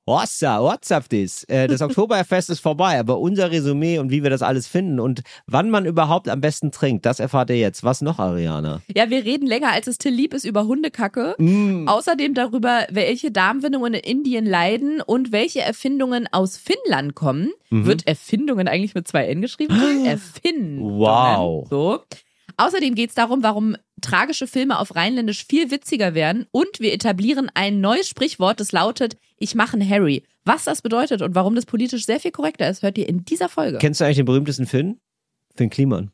What's up this? Das Oktoberfest ist vorbei, aber unser Resümee und wie wir das alles finden und wann man überhaupt am besten trinkt, das erfahrt ihr jetzt. Was noch, Ariana? Ja, wir reden länger, als es Till lieb ist, über Hundekacke. Außerdem darüber, welche Darmwindungen in Indien leiden und welche Erfindungen aus Finnland kommen. Wird Erfindungen eigentlich mit 2 N geschrieben? Erfindungen. Wow. So. Außerdem geht es darum, warum tragische Filme auf Rheinländisch viel witziger werden und wir etablieren ein neues Sprichwort, das lautet, ich mache einen Harry. Was das bedeutet und warum das politisch sehr viel korrekter ist, hört ihr in dieser Folge. Kennst du eigentlich den berühmtesten Finn? Finn Kliman.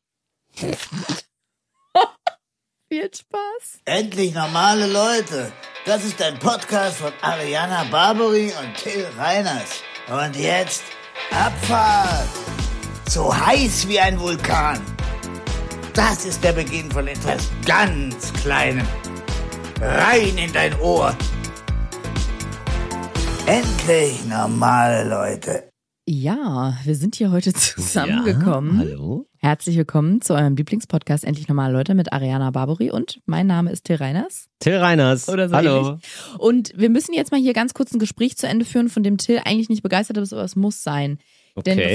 Viel Spaß. Endlich normale Leute. Das ist ein Podcast von Ariana Barbary und Till Reiners. Und jetzt Abfahrt. So heiß wie ein Vulkan. Das ist der Beginn von etwas ganz Kleinem. Rein in dein Ohr. Endlich normale Leute. Ja, wir sind hier heute zusammengekommen. Ja, hallo. Herzlich willkommen zu eurem Lieblingspodcast Endlich Normale Leute mit Ariana Barbary und mein Name ist Till Reiners. Till Reiners. Oder so hallo. Ähnlich. Und wir müssen jetzt mal hier ganz kurz ein Gespräch zu Ende führen, von dem Till eigentlich nicht begeistert ist, aber es muss sein. Okay,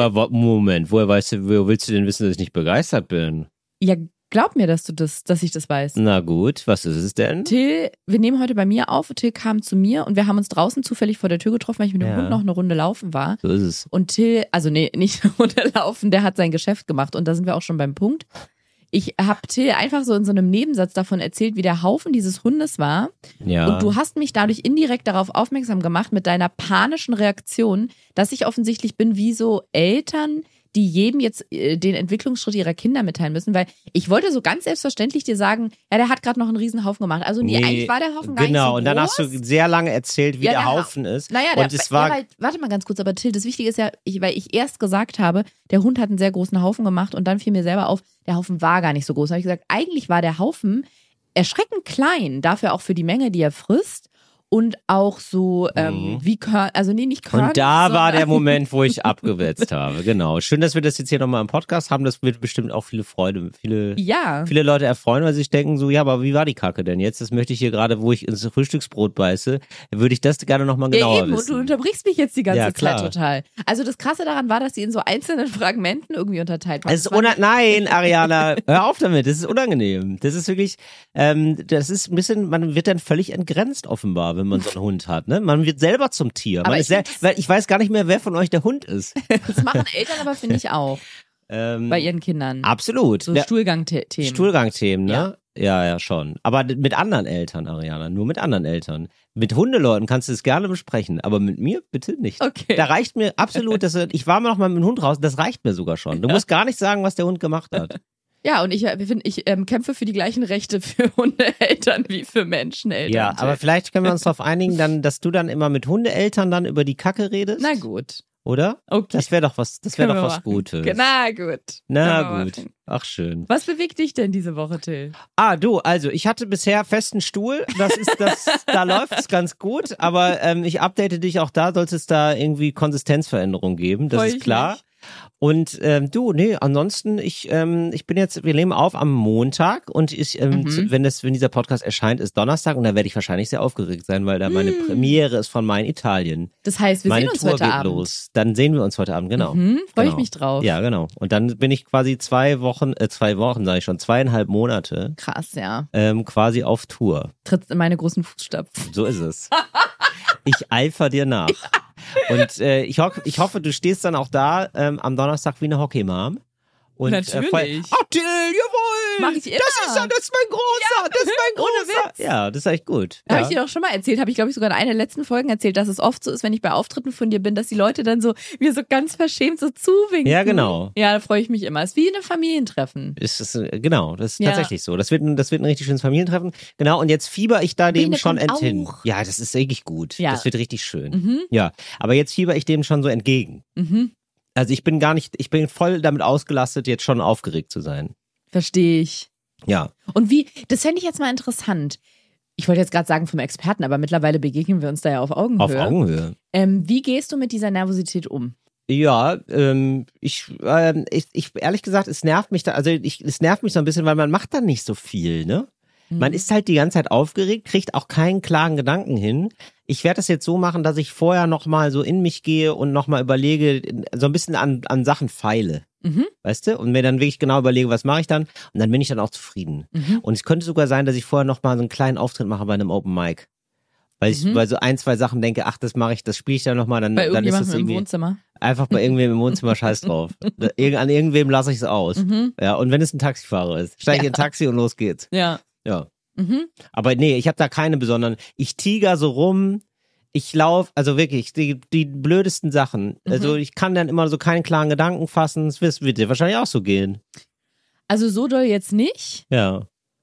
woher willst du denn wissen, dass ich nicht begeistert bin? Ja, glaub mir, dass ich das weiß. Na gut, was ist es denn? Till, wir nehmen heute bei mir auf. Till kam zu mir und wir haben uns draußen zufällig vor der Tür getroffen, weil ich mit dem Hund noch eine Runde laufen war. So ist es. Und Till, also nee, nicht eine Runde laufen, der hat sein Geschäft gemacht und da sind wir auch schon beim Punkt. Ich habe Till einfach so in so einem Nebensatz davon erzählt, wie der Haufen dieses Hundes war. Ja. Und du hast mich dadurch indirekt darauf aufmerksam gemacht mit deiner panischen Reaktion, dass ich offensichtlich bin wie so Eltern, die jedem jetzt den Entwicklungsschritt ihrer Kinder mitteilen müssen, weil ich wollte so ganz selbstverständlich dir sagen, ja, der hat gerade noch einen Riesen Haufen gemacht. Also nee, eigentlich war der Haufen gar nicht so groß. Genau, und dann hast du sehr lange erzählt, wie der Haufen ist. Naja, und es war warte mal ganz kurz, aber Till, das Wichtige ist ja, weil ich erst gesagt habe, der Hund hat einen sehr großen Haufen gemacht und dann fiel mir selber auf, der Haufen war gar nicht so groß. Da habe ich gesagt, eigentlich war der Haufen erschreckend klein, dafür auch für die Menge, die er frisst. Und auch so nicht Körn. Und da war der Moment, wo ich abgewetzt habe. Genau. Schön, dass wir das jetzt hier nochmal im Podcast haben. Das wird bestimmt auch viele Leute erfreuen, weil sie sich denken so, ja, aber wie war die Kacke denn jetzt? Das möchte ich hier gerade, wo ich ins Frühstücksbrot beiße, würde ich das gerne nochmal genauer wissen. Und du unterbrichst mich jetzt die ganze Zeit total. Also das Krasse daran war, dass sie in so einzelnen Fragmenten irgendwie unterteilt waren. Nein, Ariana, hör auf damit. Das ist unangenehm. Das ist wirklich, das ist ein bisschen, man wird dann völlig entgrenzt offenbar, wenn man so einen Hund hat, ne? Man wird selber zum Tier. Weil ich weiß gar nicht mehr, wer von euch der Hund ist. Das machen Eltern aber, finde ich, auch. Bei ihren Kindern. Absolut. So Stuhlgangthemen. Stuhlgangthemen, ne? Ja, schon. Aber mit anderen Eltern, Ariana, nur mit anderen Eltern. Mit Hundeleuten kannst du es gerne besprechen, aber mit mir bitte nicht. Okay. Da reicht mir absolut, ich war noch mal mit dem Hund raus, das reicht mir sogar schon. Du musst gar nicht sagen, was der Hund gemacht hat. Ja, und ich kämpfe für die gleichen Rechte für Hundeeltern wie für Menscheneltern. Ja, aber vielleicht können wir uns darauf einigen, dass du dann immer mit Hundeeltern dann über die Kacke redest. Na gut. Oder? Okay. Das wäre doch was Gutes. Na gut. Na gut. Ach, schön. Was bewegt dich denn diese Woche, Till? Also ich hatte bisher festen Stuhl. Da läuft es ganz gut. Aber ich update dich auch da, sollte es da irgendwie Konsistenzveränderungen geben. Das ist klar. Und ansonsten, wir nehmen auf am Montag und wenn dieser Podcast erscheint, ist Donnerstag und da werde ich wahrscheinlich sehr aufgeregt sein, weil da meine Premiere ist von Mein Italien. Das heißt, wir sehen uns heute Abend. Los. Dann sehen wir uns heute Abend, genau. Freue ich mich drauf. Ja, genau. Und dann bin ich quasi 2,5 Monate. Krass, ja. Quasi auf Tour. Trittst in meine großen Fußstapfen. So ist es. Ich eifer dir nach. Und ich hoffe, du stehst dann auch da am Donnerstag wie eine Hockey-Mom. Und natürlich. Till, jawohl! Mach ich immer. Das ist mein Großer. Ja, das ist echt gut. Habe ich dir doch schon mal erzählt, habe ich glaube ich sogar in einer der letzten Folgen erzählt, dass es oft so ist, wenn ich bei Auftritten von dir bin, dass die Leute dann so mir so ganz verschämt so zuwinken. Ja, genau. Ja, da freue ich mich immer. Ist wie ein Familientreffen. Genau, das ist tatsächlich so. Das wird ein richtig schönes Familientreffen. Genau, und jetzt fieber ich da dem schon hin. Ja, das ist wirklich gut. Ja. Das wird richtig schön. Ja, aber jetzt fieber ich dem schon so entgegen. Also ich bin voll damit ausgelastet, jetzt schon aufgeregt zu sein. Verstehe ich. Ja. Und das fände ich jetzt mal interessant. Ich wollte jetzt gerade sagen vom Experten, aber mittlerweile begegnen wir uns da ja auf Augenhöhe. Auf Augenhöhe. Wie gehst du mit dieser Nervosität um? Ja, ich ehrlich gesagt, es nervt mich so ein bisschen, weil man macht dann nicht so viel, ne? Man ist halt die ganze Zeit aufgeregt, kriegt auch keinen klaren Gedanken hin. Ich werde das jetzt so machen, dass ich vorher nochmal so in mich gehe und nochmal überlege, so ein bisschen an Sachen feile. Weißt du? Und mir dann wirklich genau überlege, was mache ich dann? Und dann bin ich dann auch zufrieden. Und es könnte sogar sein, dass ich vorher nochmal so einen kleinen Auftritt mache bei einem Open Mic. Weil ich bei so 1, 2 Sachen denke, ach, das mache ich, das spiele ich dann nochmal, dann ist es irgendwie im Wohnzimmer. Einfach bei irgendwem im Wohnzimmer, scheiß drauf. An irgendwem lasse ich es aus. Ja, und wenn es ein Taxifahrer ist, steige ich in ein Taxi und los geht's. Ja. Aber nee, ich habe da keine besonderen. Ich tiger so rum, ich laufe, also wirklich, die blödesten Sachen. Also ich kann dann immer so keinen klaren Gedanken fassen. Das wird dir wahrscheinlich auch so gehen. Also so doll jetzt nicht. Ja.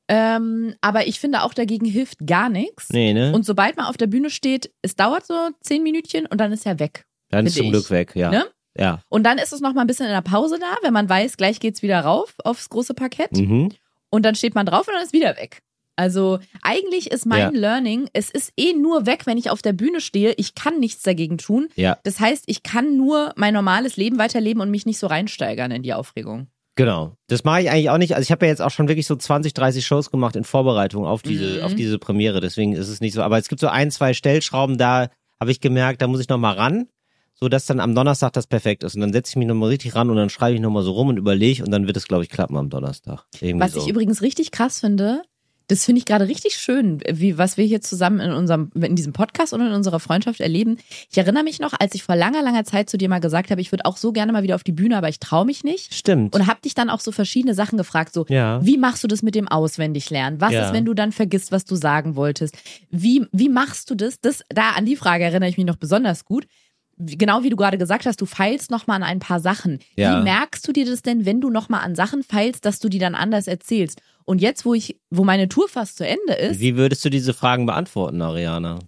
Aber ich finde auch, dagegen hilft gar nichts. Nee, ne? Und sobald man auf der Bühne steht, es dauert so 10 Minütchen und dann ist er weg. Dann ist zum Glück weg, ja. Ne? Ja. Und dann ist es noch mal ein bisschen in der Pause da, wenn man weiß, gleich geht's wieder rauf aufs große Parkett. Und dann steht man drauf und dann ist wieder weg. Also eigentlich ist mein Learning, es ist nur weg, wenn ich auf der Bühne stehe. Ich kann nichts dagegen tun. Ja. Das heißt, ich kann nur mein normales Leben weiterleben und mich nicht so reinsteigern in die Aufregung. Genau. Das mache ich eigentlich auch nicht. Also ich habe ja jetzt auch schon wirklich so 20, 30 Shows gemacht in Vorbereitung auf diese Premiere. Deswegen ist es nicht so. Aber es gibt so 1, 2 Stellschrauben, da habe ich gemerkt, da muss ich nochmal ran, so dass dann am Donnerstag das perfekt ist. Und dann setze ich mich nochmal richtig ran und dann schreibe ich nochmal so rum und überlege und dann wird es, glaube ich, klappen am Donnerstag. Irgendwie Was ich übrigens richtig krass finde, das finde ich gerade richtig schön, was wir hier zusammen in diesem Podcast und in unserer Freundschaft erleben. Ich erinnere mich noch, als ich vor langer, langer Zeit zu dir mal gesagt habe, ich würde auch so gerne mal wieder auf die Bühne, aber ich traue mich nicht. Stimmt. Und habe dich dann auch so verschiedene Sachen gefragt, so wie machst du das mit dem Auswendiglernen? Was ist, wenn du dann vergisst, was du sagen wolltest? Wie machst du das? Da an die Frage erinnere ich mich noch besonders gut. Genau wie du gerade gesagt hast, du feilst noch mal an ein paar Sachen. Ja. Wie merkst du dir das denn, wenn du noch mal an Sachen feilst, dass du die dann anders erzählst? Und jetzt, wo meine Tour fast zu Ende ist. Wie würdest du diese Fragen beantworten, Ariana?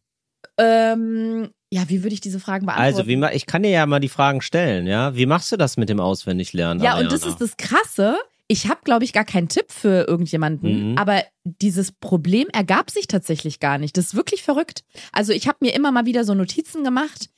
Wie würde ich diese Fragen beantworten? Also, ich kann dir ja mal die Fragen stellen, ja? Wie machst du das mit dem Auswendiglernen, Ja, Ariana? und das ist das Krasse. Ich habe, glaube ich, gar keinen Tipp für irgendjemanden, aber dieses Problem ergab sich tatsächlich gar nicht. Das ist wirklich verrückt. Also ich habe mir immer mal wieder so Notizen gemacht,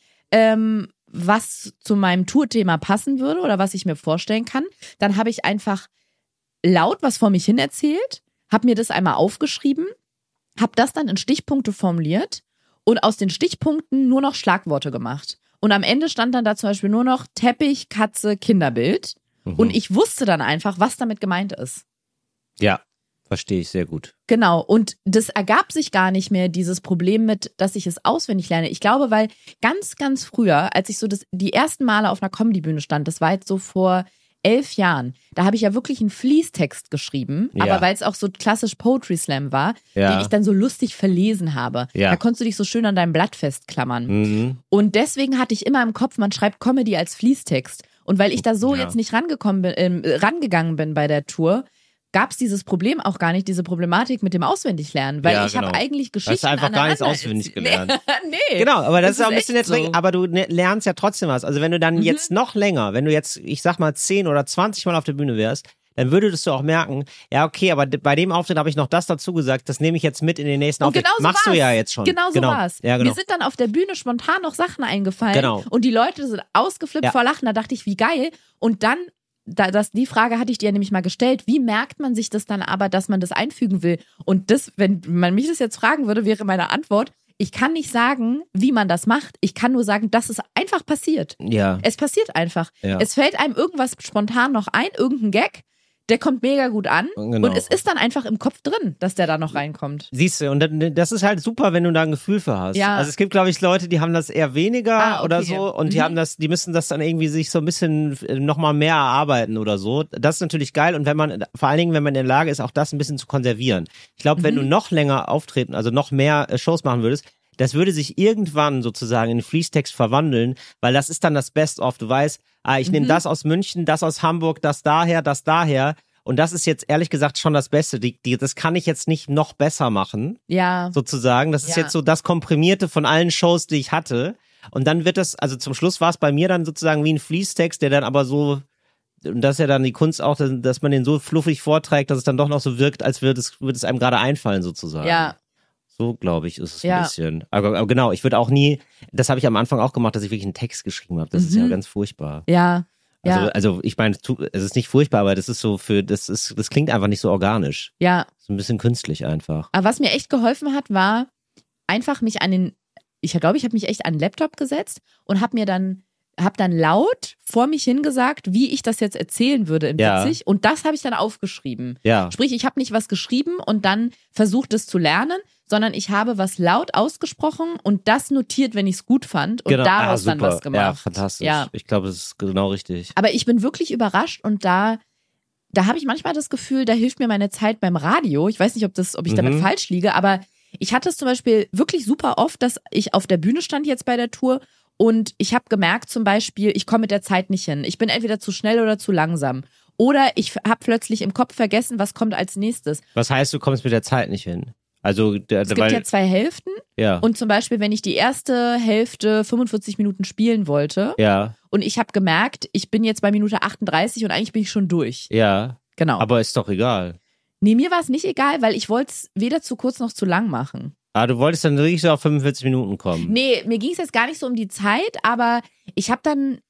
was zu meinem Tourthema passen würde oder was ich mir vorstellen kann. Dann habe ich einfach laut was vor mich hin erzählt, habe mir das einmal aufgeschrieben, habe das dann in Stichpunkte formuliert und aus den Stichpunkten nur noch Schlagworte gemacht. Und am Ende stand dann da zum Beispiel nur noch Teppich, Katze, Kinderbild. Und ich wusste dann einfach, was damit gemeint ist. Ja, verstehe ich sehr gut. Genau, und das ergab sich gar nicht mehr, dieses Problem mit, dass ich es auswendig lerne. Ich glaube, weil ganz, ganz früher, als ich so die ersten Male auf einer Comedy-Bühne stand, das war jetzt so vor 11 Jahren, da habe ich ja wirklich einen Fließtext geschrieben, aber weil es auch so klassisch Poetry Slam war, den ich dann so lustig verlesen habe. Da konntest du dich so schön an deinem Blatt festklammern. Und deswegen hatte ich immer im Kopf, man schreibt Comedy als Fließtext. Und weil ich da so jetzt nicht rangegangen bin bei der Tour, gab es dieses Problem auch gar nicht, diese Problematik mit dem Auswendiglernen, weil ich habe eigentlich Geschichten hast du einfach gar nichts auswendig gelernt. Nee. Genau, aber das ist auch ein bisschen so. aber du lernst ja trotzdem was. Also wenn du dann jetzt noch länger, wenn du jetzt, ich sag mal 10 oder 20 Mal auf der Bühne wärst, dann würdest du auch merken, ja okay, aber bei dem Auftritt habe ich noch das dazu gesagt, das nehme ich jetzt mit in den nächsten Auftritt. Genau so machst du ja jetzt schon. Genau so war's. Ja, genau. Mir sind dann auf der Bühne spontan noch Sachen eingefallen und die Leute sind ausgeflippt vor Lachen, da dachte ich, wie geil. Und dann die Frage hatte ich dir nämlich mal gestellt, wie merkt man sich das dann aber, dass man das einfügen will? Und das, wenn man mich das jetzt fragen würde, wäre meine Antwort, ich kann nicht sagen, wie man das macht. Ich kann nur sagen, dass es einfach passiert. Ja. Es passiert einfach. Ja. Es fällt einem irgendwas spontan noch ein, irgendein Gag. Der kommt mega gut an und es ist dann einfach im Kopf drin, dass der da noch reinkommt. Siehst du, und das ist halt super, wenn du da ein Gefühl für hast. Ja. Also es gibt, glaube ich, Leute, die haben das eher weniger oder so und die müssen das dann irgendwie sich so ein bisschen nochmal mehr erarbeiten oder so. Das ist natürlich geil und vor allen Dingen, wenn man in der Lage ist, auch das ein bisschen zu konservieren. Ich glaube, wenn du noch länger auftreten, also noch mehr Shows machen würdest, das würde sich irgendwann sozusagen in den Fließtext verwandeln, weil das ist dann das Best-of. Du weißt, ich nehme das aus München, das aus Hamburg, das daher. Und das ist jetzt ehrlich gesagt schon das Beste. Das kann ich jetzt nicht noch besser machen. Ja. Sozusagen. Das ist jetzt so das Komprimierte von allen Shows, die ich hatte. Und dann wird das, also zum Schluss war es bei mir dann sozusagen wie ein Fließtext, der dann aber so, und das ist ja dann die Kunst auch, dass man den so fluffig vorträgt, dass es dann doch noch so wirkt, als würde es einem gerade einfallen sozusagen. Ja. So, glaube ich, ist es ein bisschen. Aber genau, ich würde auch nie, das habe ich am Anfang auch gemacht, dass ich wirklich einen Text geschrieben habe. Das ist ja ganz furchtbar. Ja. Also ich meine, es ist nicht furchtbar, aber das ist so das klingt einfach nicht so organisch. Ja. So ein bisschen künstlich einfach. Aber was mir echt geholfen hat, war einfach mich ich glaube, ich habe mich echt an den Laptop gesetzt und habe dann laut vor mich hingesagt, wie ich das jetzt erzählen würde in Witzig. Und das habe ich dann aufgeschrieben. Ja. Sprich, ich habe nicht was geschrieben und dann versucht, es zu lernen, sondern ich habe was laut ausgesprochen und das notiert, wenn ich es gut fand und daraus dann was gemacht. Ja, fantastisch. Ja. Ich glaube, das ist genau richtig. Aber ich bin wirklich überrascht und da habe ich manchmal das Gefühl, da hilft mir meine Zeit beim Radio. Ich weiß nicht, ob ich damit falsch liege, aber ich hatte es zum Beispiel wirklich super oft, dass ich auf der Bühne stand jetzt bei der Tour und ich habe gemerkt zum Beispiel, ich komme mit der Zeit nicht hin. Ich bin entweder zu schnell oder zu langsam. Oder ich habe plötzlich im Kopf vergessen, was kommt als nächstes. Was heißt, du kommst mit der Zeit nicht hin? Also, es gibt ja 2 Hälften. Ja. Und zum Beispiel, wenn ich die erste Hälfte 45 Minuten spielen wollte und ich habe gemerkt, ich bin jetzt bei Minute 38 und eigentlich bin ich schon durch. Ja. Genau. Aber ist doch egal. Nee, mir war es nicht egal, weil ich wollte es weder zu kurz noch zu lang machen. Ah, du wolltest dann wirklich so auf 45 Minuten kommen? Nee, mir ging es jetzt gar nicht so um die Zeit, aber ich habe dann,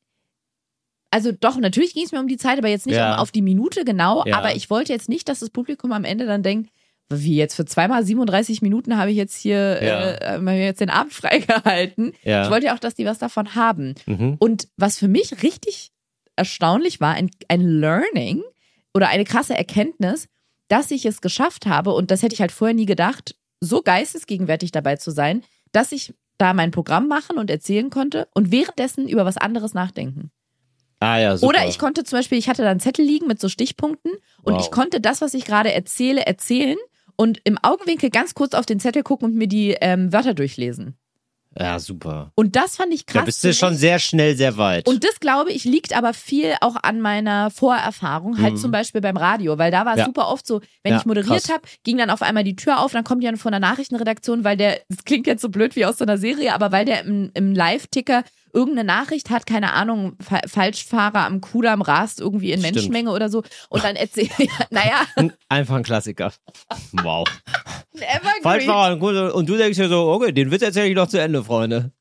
also doch, natürlich ging es mir um die Zeit, aber jetzt nicht auf die Minute genau, aber ich wollte jetzt nicht, dass das Publikum am Ende dann denkt, wie jetzt für 2 mal 37 Minuten habe ich jetzt hier jetzt den Abend freigehalten. Ja. Ich wollte ja auch, dass die was davon haben. Und was für mich richtig erstaunlich war, ein Learning oder eine krasse Erkenntnis, dass ich es geschafft habe, und das hätte ich halt vorher nie gedacht, so geistesgegenwärtig dabei zu sein, dass ich da mein Programm machen und erzählen konnte und währenddessen über was anderes nachdenken. Ah ja, super. Oder ich konnte zum Beispiel, ich hatte da einen Zettel liegen mit so Stichpunkten und ich konnte das, was ich gerade erzählen und im Augenwinkel ganz kurz auf den Zettel gucken und mir die Wörter durchlesen. Ja, super. Und das fand ich krass. Da bist du schon sehr schnell sehr weit. Und das, glaube ich, liegt aber viel auch an meiner Vorerfahrung, halt zum Beispiel beim Radio, weil da war es super oft so, wenn ich moderiert habe, ging dann auf einmal die Tür auf, dann kommt jemand von der Nachrichtenredaktion, weil das klingt jetzt so blöd wie aus so einer Serie, aber weil der im Live-Ticker irgendeine Nachricht hat, keine Ahnung, Falschfahrer am Kudamm rast irgendwie in Menschenmenge oder so und dann erzählt, Einfach ein Klassiker. Wow. Ein Evergreen. Falschfahrer und du denkst dir so, okay, den Witz erzähle ich noch zu Ende, Freunde.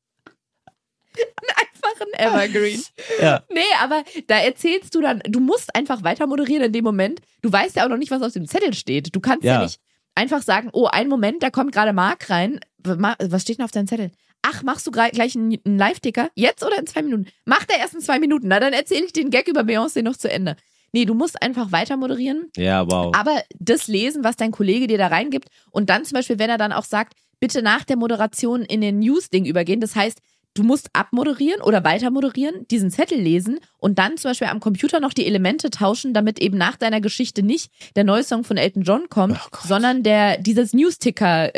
Einfach ein Evergreen. Ja. Nee, aber da erzählst du dann, du musst einfach weiter moderieren in dem Moment. Du weißt ja auch noch nicht, was auf dem Zettel steht. Du kannst ja nicht einfach sagen, oh, einen Moment, da kommt gerade Marc rein. Was steht denn auf deinem Zettel? Ach, machst du gleich einen Live-Ticker? Jetzt oder in 2 Minuten? Mach der erst in 2 Minuten. Na, dann erzähle ich den Gag über Beyoncé noch zu Ende. Nee, du musst einfach weiter moderieren. Ja, wow. Aber das lesen, was dein Kollege dir da reingibt und dann zum Beispiel, wenn er dann auch sagt, bitte nach der Moderation in den News-Ding übergehen. Das heißt, du musst abmoderieren oder weiter moderieren, diesen Zettel lesen und dann zum Beispiel am Computer noch die Elemente tauschen, damit eben nach deiner Geschichte nicht der neue Song von Elton John kommt, sondern dieses News-Ticker,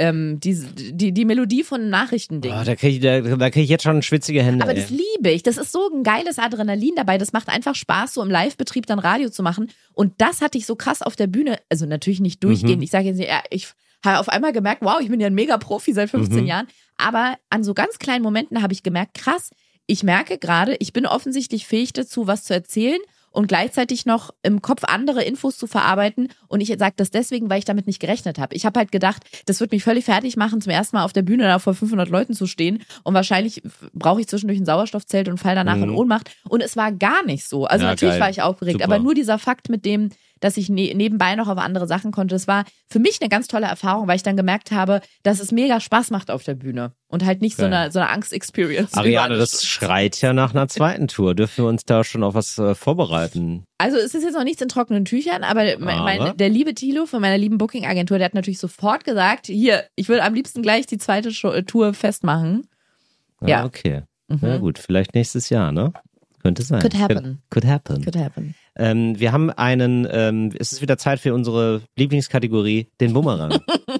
die Melodie von Nachrichtending. Oh, da krieg ich jetzt schon schwitzige Hände. Aber das liebe ich. Das ist so ein geiles Adrenalin dabei. Das macht einfach Spaß, so im Live-Betrieb dann Radio zu machen. Und das hatte ich so krass auf der Bühne. Also natürlich nicht durchgehend. Ich sage jetzt nicht, ich habe auf einmal gemerkt, wow, ich bin ja ein Mega-Profi seit 15 Jahren. Aber an so ganz kleinen Momenten habe ich gemerkt, krass, ich merke gerade, ich bin offensichtlich fähig dazu, was zu erzählen und gleichzeitig noch im Kopf andere Infos zu verarbeiten. Und ich sage das deswegen, weil ich damit nicht gerechnet habe. Ich habe halt gedacht, das wird mich völlig fertig machen, zum ersten Mal auf der Bühne da vor 500 Leuten zu stehen. Und wahrscheinlich brauche ich zwischendurch ein Sauerstoffzelt und fall danach in Ohnmacht. Und es war gar nicht so. Also natürlich war ich aufgeregt, super. Aber nur dieser Fakt mit dem, dass ich nebenbei noch auf andere Sachen konnte. Das war für mich eine ganz tolle Erfahrung, weil ich dann gemerkt habe, dass es mega Spaß macht auf der Bühne und halt nicht so eine Angst-Experience. Ariane, das schreit ja nach einer zweiten Tour. Dürfen wir uns da schon auf was vorbereiten? Also es ist jetzt noch nichts in trockenen Tüchern, aber der liebe Thilo von meiner lieben Booking-Agentur, der hat natürlich sofort gesagt, hier, ich will am liebsten gleich die zweite Tour festmachen. Ja. Okay. Na gut, vielleicht nächstes Jahr, ne? Könnte sein. Could happen. Could happen. Could happen. Wir haben es ist wieder Zeit für unsere Lieblingskategorie, den Bumerang.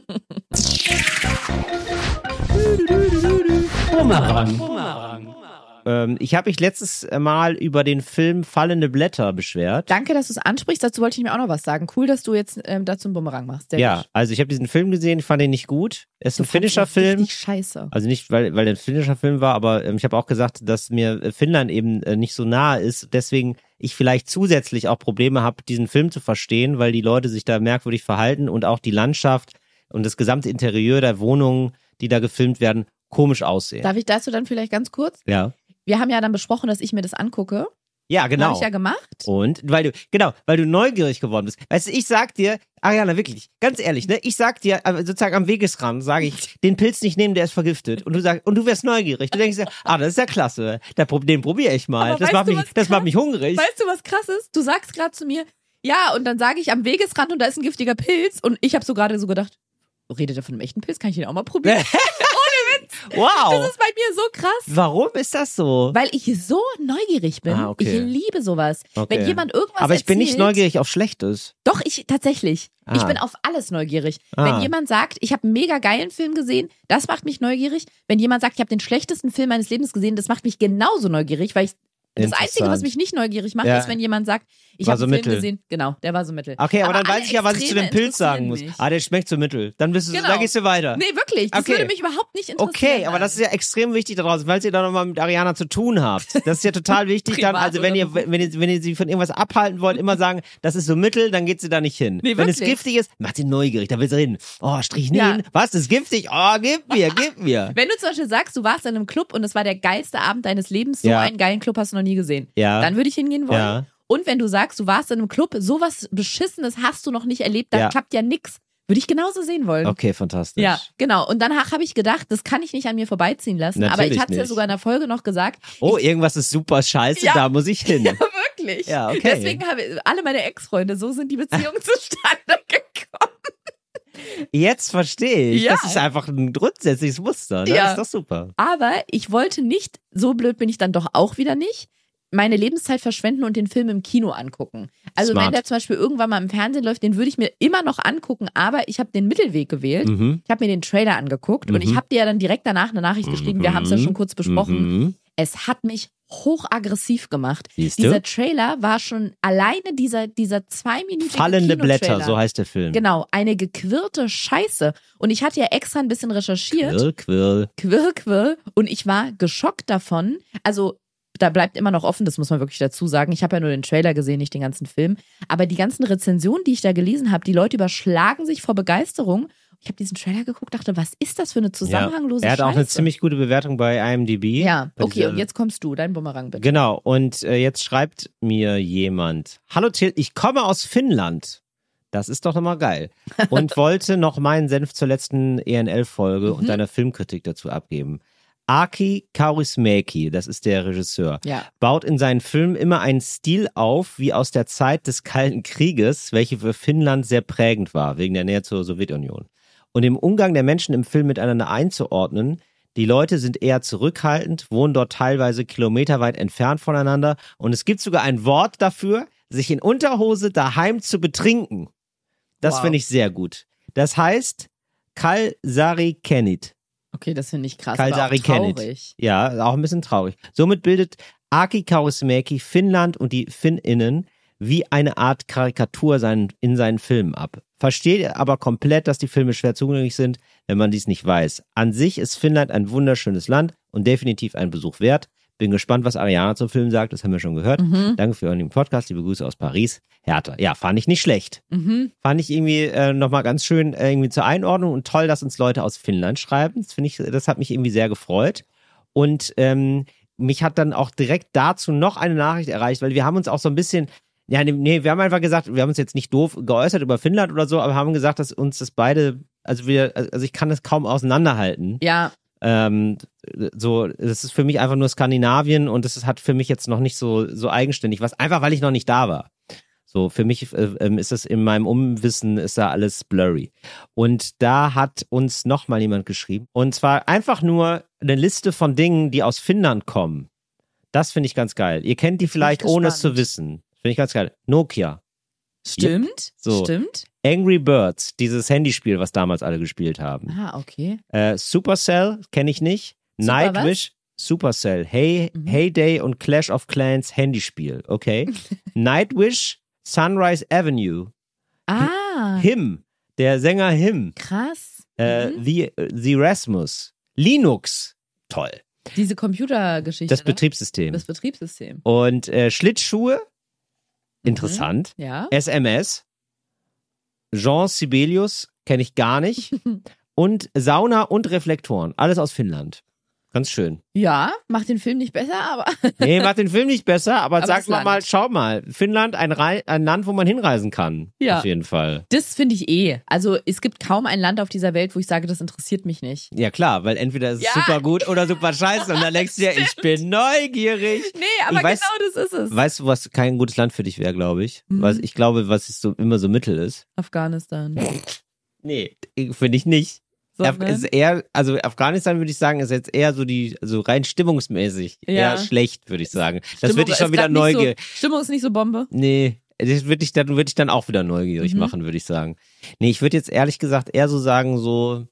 Bumerang. Ich habe mich letztes Mal über den Film Fallende Blätter beschwert. Danke, dass du es ansprichst. Dazu wollte ich mir auch noch was sagen. Cool, dass du jetzt dazu einen Bumerang machst. Sehr gut. Also ich habe diesen Film gesehen, ich fand ihn nicht gut. Es ist ein finnischer Film. Richtig scheiße. Also nicht, weil der ein finnischer Film war, aber ich habe auch gesagt, dass mir Finnland eben nicht so nahe ist. Deswegen ich vielleicht zusätzlich auch Probleme habe, diesen Film zu verstehen, weil die Leute sich da merkwürdig verhalten und auch die Landschaft und das gesamte Interieur der Wohnungen, die da gefilmt werden, komisch aussehen. Darf ich dazu dann vielleicht ganz kurz? Ja. Wir haben ja dann besprochen, dass ich mir das angucke. Ja, genau. Habe ich ja gemacht. Und weil du neugierig geworden bist. Weißt du, ich sag dir, Ariana, wirklich, ganz ehrlich, ne, ich sag dir, sozusagen am Wegesrand, sage ich, den Pilz nicht nehmen, der ist vergiftet. Und du wärst neugierig. Du denkst dir, das ist ja klasse. Den probiere ich mal. Das macht mich hungrig. Weißt du, was krass ist? Du sagst gerade zu mir, ja, und dann sage ich am Wegesrand und da ist ein giftiger Pilz. Und ich habe so gerade so gedacht, redet er von einem echten Pilz? Kann ich den auch mal probieren? Ohne Witz. Wow. Das ist bei mir so krass. Warum ist das so? Weil ich so neugierig bin. Okay. Ich liebe sowas. Okay. Wenn jemand irgendwas Aber ich bin nicht erzählt, neugierig auf Schlechtes. Doch, tatsächlich. Ich bin auf alles neugierig. Wenn jemand sagt, ich habe einen mega geilen Film gesehen, das macht mich neugierig. Wenn jemand sagt, ich habe den schlechtesten Film meines Lebens gesehen, das macht mich genauso neugierig, weil das Einzige, was mich nicht neugierig macht, ist, wenn jemand sagt, ich habe einen Film gesehen. Genau, der war so mittel. Okay, aber dann weiß ich ja, was ich zu dem Pilz sagen muss. Der schmeckt so mittel. Dann gehst du weiter. Nee, wirklich. Das würde mich überhaupt nicht interessieren. Okay, aber das ist ja extrem wichtig da draußen, falls ihr da nochmal mit Ariana zu tun habt. Das ist ja total wichtig dann. Also wenn ihr sie von irgendwas abhalten wollt, immer sagen, das ist so mittel, dann geht sie da nicht hin. Nee, wenn es giftig ist, macht sie neugierig, da will sie reden. Oh, Strychnin. Ja. Was, das ist giftig? Oh, gib mir. Wenn du zum Beispiel sagst, du warst in einem Club und es war der geilste Abend deines Lebens, so einen geilen Club hast du noch nie gesehen. Ja. Dann würde ich hingehen wollen. Ja. Und wenn du sagst, du warst in einem Club, sowas Beschissenes hast du noch nicht erlebt, dann klappt ja nix. Würde ich genauso sehen wollen. Okay, fantastisch. Ja, genau. Und danach habe ich gedacht, das kann ich nicht an mir vorbeiziehen lassen. Natürlich aber ich hatte es ja nicht. sogar in der Folge noch gesagt. Irgendwas ist super scheiße, da muss ich hin. Ja, wirklich. Ja, okay. Deswegen habe alle meine Ex-Freunde, so sind die Beziehungen zustande gekommen. Jetzt verstehe ich. Ja. Das ist einfach ein grundsätzliches Muster. Ne? Das ist doch super. Aber ich wollte nicht, so blöd bin ich dann doch auch wieder nicht, meine Lebenszeit verschwenden und den Film im Kino angucken. Also wenn der zum Beispiel irgendwann mal im Fernsehen läuft, den würde ich mir immer noch angucken, aber ich habe den Mittelweg gewählt. Ich habe mir den Trailer angeguckt und ich habe dir ja dann direkt danach eine Nachricht geschrieben, wir haben es ja schon kurz besprochen. Es hat mich hochaggressiv gemacht. Dieser Trailer war schon alleine dieser 2-minütige Fallende Blätter, so heißt der Film. Genau, eine gequirlte Scheiße. Und ich hatte ja extra ein bisschen recherchiert. Quirl. Und ich war geschockt davon. Also da bleibt immer noch offen, das muss man wirklich dazu sagen. Ich habe ja nur den Trailer gesehen, nicht den ganzen Film. Aber die ganzen Rezensionen, die ich da gelesen habe, die Leute überschlagen sich vor Begeisterung. Ich habe diesen Trailer geguckt, dachte, was ist das für eine zusammenhanglose Scheiße? Er hat auch eine ziemlich gute Bewertung bei IMDb. Ja, okay, und jetzt kommst du, dein Bumerang bitte. Genau, und jetzt schreibt mir jemand, hallo Till, ich komme aus Finnland. Das ist doch nochmal geil. Und wollte noch meinen Senf zur letzten ENL-Folge und deiner Filmkritik dazu abgeben. Aki Kaurismäki, das ist der Regisseur, baut in seinen Filmen immer einen Stil auf, wie aus der Zeit des Kalten Krieges, welche für Finnland sehr prägend war, wegen der Nähe zur Sowjetunion. Und im Umgang der Menschen im Film miteinander einzuordnen, die Leute sind eher zurückhaltend, wohnen dort teilweise kilometerweit entfernt voneinander und es gibt sogar ein Wort dafür, sich in Unterhose daheim zu betrinken. Das finde ich sehr gut. Das heißt Kalsari Kenit. Okay, das finde ich krass, Kalsari aber auch traurig. Ja, auch ein bisschen traurig. Somit bildet Aki Kaurismäki Finnland und die Finninnen wie eine Art Karikatur in seinen Filmen ab. Versteht aber komplett, dass die Filme schwer zugänglich sind, wenn man dies nicht weiß. An sich ist Finnland ein wunderschönes Land und definitiv ein Besuch wert. Bin gespannt, was Ariana zum Film sagt, das haben wir schon gehört. Danke für euren Podcast, liebe Grüße aus Paris. Hertha. Ja, fand ich nicht schlecht. Fand ich irgendwie nochmal ganz schön irgendwie zur Einordnung und toll, dass uns Leute aus Finnland schreiben. Das hat mich irgendwie sehr gefreut. Und mich hat dann auch direkt dazu noch eine Nachricht erreicht, weil wir haben uns auch so ein bisschen, wir haben einfach gesagt, wir haben uns jetzt nicht doof geäußert über Finnland oder so, aber haben gesagt, dass uns das beide, also ich kann das kaum auseinanderhalten. Ja. Das ist für mich einfach nur Skandinavien und das hat für mich jetzt noch nicht so eigenständig was, einfach weil ich noch nicht da war. So, für mich ist das in meinem Unwissen, ist da alles blurry. Und da hat uns nochmal jemand geschrieben. Und zwar einfach nur eine Liste von Dingen, die aus Finnland kommen. Das finde ich ganz geil. Ihr kennt die vielleicht, ohne es zu wissen. Finde ich ganz geil. Nokia. Stimmt, yep. So. Stimmt. Angry Birds, dieses Handyspiel, was damals alle gespielt haben. Ah, okay. Supercell, kenne ich nicht. Nightwish, Supercell, Heyday und Clash of Clans Handyspiel, okay. Nightwish, Sunrise Avenue. Him, der Sänger Him. Krass. The Rasmus. Linux, toll. Diese Computergeschichte. Das Betriebssystem. Das Betriebssystem. Und Schlittschuhe, interessant. Ja. SMS. Jean Sibelius, kenne ich gar nicht. Und Sauna und Reflektoren, alles aus Finnland. Ganz schön. Ja, macht den Film nicht besser, aber... Nee, macht den Film nicht besser, aber sag mal, schau mal, Finnland, ein Land, wo man hinreisen kann. Ja. Auf jeden Fall. Das finde ich Also es gibt kaum ein Land auf dieser Welt, wo ich sage, das interessiert mich nicht. Ja klar, weil entweder ist es super gut oder super scheiße und dann denkst du dir, ich bin neugierig. Nee, aber das ist es. Weißt du, was kein gutes Land für dich wäre, glaube ich? Ich glaube, was immer so mittel ist. Afghanistan. Nee, finde ich nicht. Ist eher, also Afghanistan würde ich sagen, ist jetzt eher so rein stimmungsmäßig eher schlecht, würde ich sagen. Das würde ich schon wieder neugierig. Stimmung ist nicht so Bombe? Nee, das würde ich dann auch wieder neugierig machen, würde ich sagen. Nee, ich würde jetzt ehrlich gesagt eher so sagen, so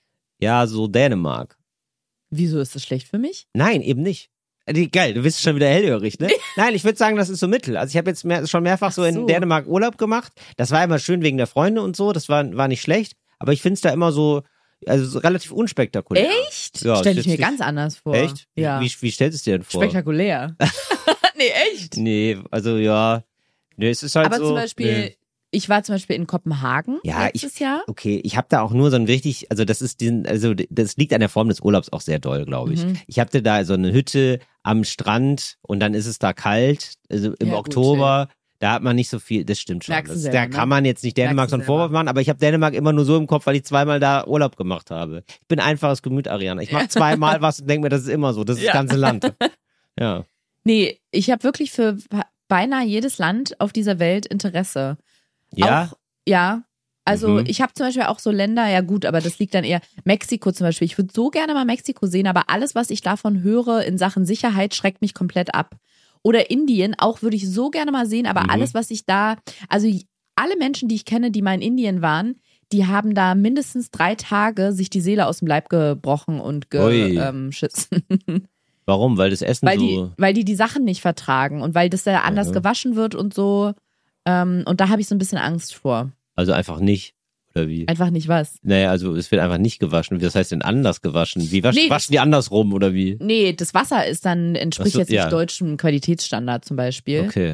Dänemark. Wieso ist das schlecht für mich? Nein, eben nicht. Geil, du bist schon wieder hellhörig, ne? Nein, ich würde sagen, das ist so mittel. Also ich habe jetzt schon mehrfach so in Dänemark Urlaub gemacht. Das war immer schön wegen der Freunde und so, das war nicht schlecht. Aber ich finde es da immer so relativ unspektakulär. Echt? Ja, stell ich mir ganz anders vor. Echt? Ja. Wie stellst du es dir denn vor? Spektakulär. Nee, echt? Nee, also ja. Nee, es ist halt aber so. Aber zum Beispiel, ich war zum Beispiel in Kopenhagen letztes Jahr. Okay, ich habe da auch nur so ein richtig, also das liegt an der Form des Urlaubs auch sehr doll, glaube ich. Ich hatte da so eine Hütte am Strand und dann ist es da kalt, also im Oktober. Gut, da hat man nicht so viel, das stimmt schon. Da kann man jetzt nicht Dänemark so einen Vorwurf machen, aber ich habe Dänemark immer nur so im Kopf, weil ich zweimal da Urlaub gemacht habe. Ich bin einfaches Gemüt, Ariana. Ich mache zweimal was und denke mir, das ist immer so, das ist das ganze Land. Ja. Nee, ich habe wirklich für beinahe jedes Land auf dieser Welt Interesse. Ja? Ja. Also ich habe zum Beispiel auch so Länder, ja gut, aber das liegt dann eher, Mexiko zum Beispiel. Ich würde so gerne mal Mexiko sehen, aber alles, was ich davon höre in Sachen Sicherheit, schreckt mich komplett ab. Oder Indien, auch würde ich so gerne mal sehen, aber alles, was ich da, also alle Menschen, die ich kenne, die mal in Indien waren, die haben da mindestens 3 Tage sich die Seele aus dem Leib gebrochen und geschissen. Warum? Weil das Essen weil die Sachen nicht vertragen und weil das da anders gewaschen wird und so. Und da habe ich so ein bisschen Angst vor. Also einfach nicht, oder wie? Einfach nicht was? Naja, also es wird einfach nicht gewaschen. Was heißt denn anders gewaschen? Wie waschen die andersrum, oder wie? Nee, das Wasser entspricht jetzt nicht deutschem Qualitätsstandard zum Beispiel. Okay.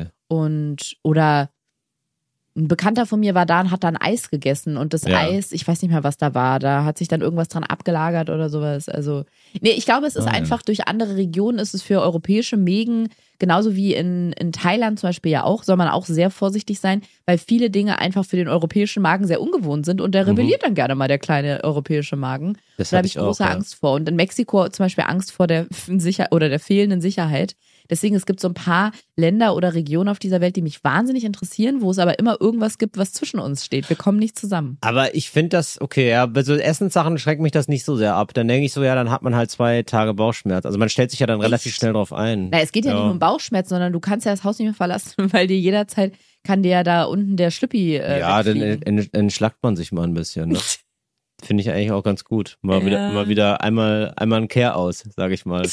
Oder ein Bekannter von mir war da und hat dann Eis gegessen und das Eis, ich weiß nicht mehr, was da war, da hat sich dann irgendwas dran abgelagert oder sowas. Also, nee, ich glaube, es ist einfach durch andere Regionen ist es für europäische Mägen, genauso wie in Thailand zum Beispiel ja auch, soll man auch sehr vorsichtig sein, weil viele Dinge einfach für den europäischen Magen sehr ungewohnt sind und der rebelliert dann gerne mal, der kleine europäische Magen. Da habe ich große Angst vor. Und in Mexiko zum Beispiel Angst vor der fehlenden Sicherheit. Deswegen, es gibt so ein paar Länder oder Regionen auf dieser Welt, die mich wahnsinnig interessieren, wo es aber immer irgendwas gibt, was zwischen uns steht. Wir kommen nicht zusammen. Aber ich finde das, okay, ja, bei so Essenssachen schreckt mich das nicht so sehr ab. Dann denke ich so, ja, dann hat man halt 2 Tage Bauchschmerz. Also man stellt sich ja dann relativ schnell drauf ein. Na, es geht ja nicht nur um Bauchschmerz, sondern du kannst ja das Haus nicht mehr verlassen, weil dir jederzeit kann dir ja da unten der Schlüppi ja, dann entschlackt man sich mal ein bisschen, ne? Finde ich eigentlich auch ganz gut. Mal wieder einmal ein Care aus, sage ich mal.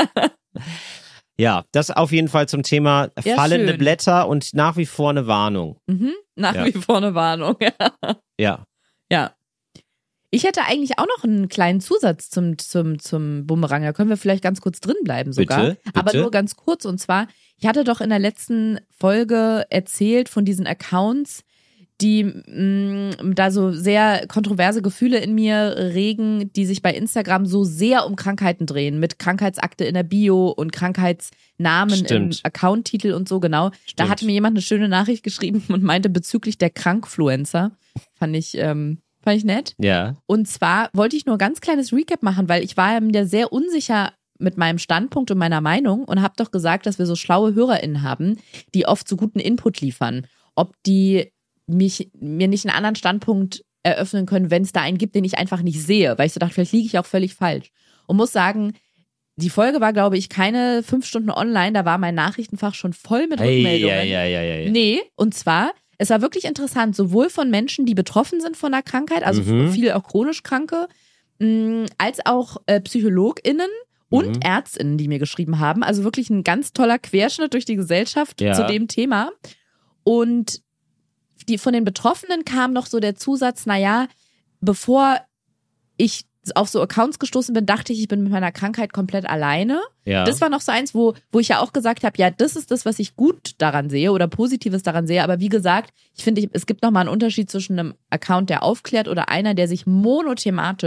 Ja, das auf jeden Fall zum Thema fallende Blätter und nach wie vor eine Warnung. Nach wie vor eine Warnung, ja. Ja. Ich hätte eigentlich auch noch einen kleinen Zusatz zum Bumerang. Da können wir vielleicht ganz kurz drin bleiben sogar. Bitte? Aber nur ganz kurz. Und zwar, ich hatte doch in der letzten Folge erzählt von diesen Accounts, die da so sehr kontroverse Gefühle in mir regen, die sich bei Instagram so sehr um Krankheiten drehen, mit Krankheitsakte in der Bio und Krankheitsnamen im Account-Titel und so, genau. Stimmt. Da hat mir jemand eine schöne Nachricht geschrieben und meinte bezüglich der Krankfluencer. Fand ich nett. Ja. Und zwar wollte ich nur ein ganz kleines Recap machen, weil ich war mir sehr unsicher mit meinem Standpunkt und meiner Meinung und habe doch gesagt, dass wir so schlaue HörerInnen haben, die oft so guten Input liefern. Ob die mir nicht einen anderen Standpunkt eröffnen können, wenn es da einen gibt, den ich einfach nicht sehe, weil ich so dachte, vielleicht liege ich auch völlig falsch. Und muss sagen, die Folge war, glaube ich, keine 5 Stunden online, da war mein Nachrichtenfach schon voll mit Rückmeldungen. Ja. Nee, und zwar, es war wirklich interessant, sowohl von Menschen, die betroffen sind von der Krankheit, also viele auch chronisch Kranke, als auch PsychologInnen und ÄrztInnen, die mir geschrieben haben. Also wirklich ein ganz toller Querschnitt durch die Gesellschaft zu dem Thema. Und von den Betroffenen kam noch so der Zusatz, naja, bevor ich auf so Accounts gestoßen bin, dachte ich bin mit meiner Krankheit komplett alleine. Ja. Das war noch so eins, wo ich ja auch gesagt habe, ja, das ist das, was ich gut daran sehe oder Positives daran sehe. Aber wie gesagt, ich finde, es gibt nochmal einen Unterschied zwischen einem Account, der aufklärt oder einer, der sich monothematisch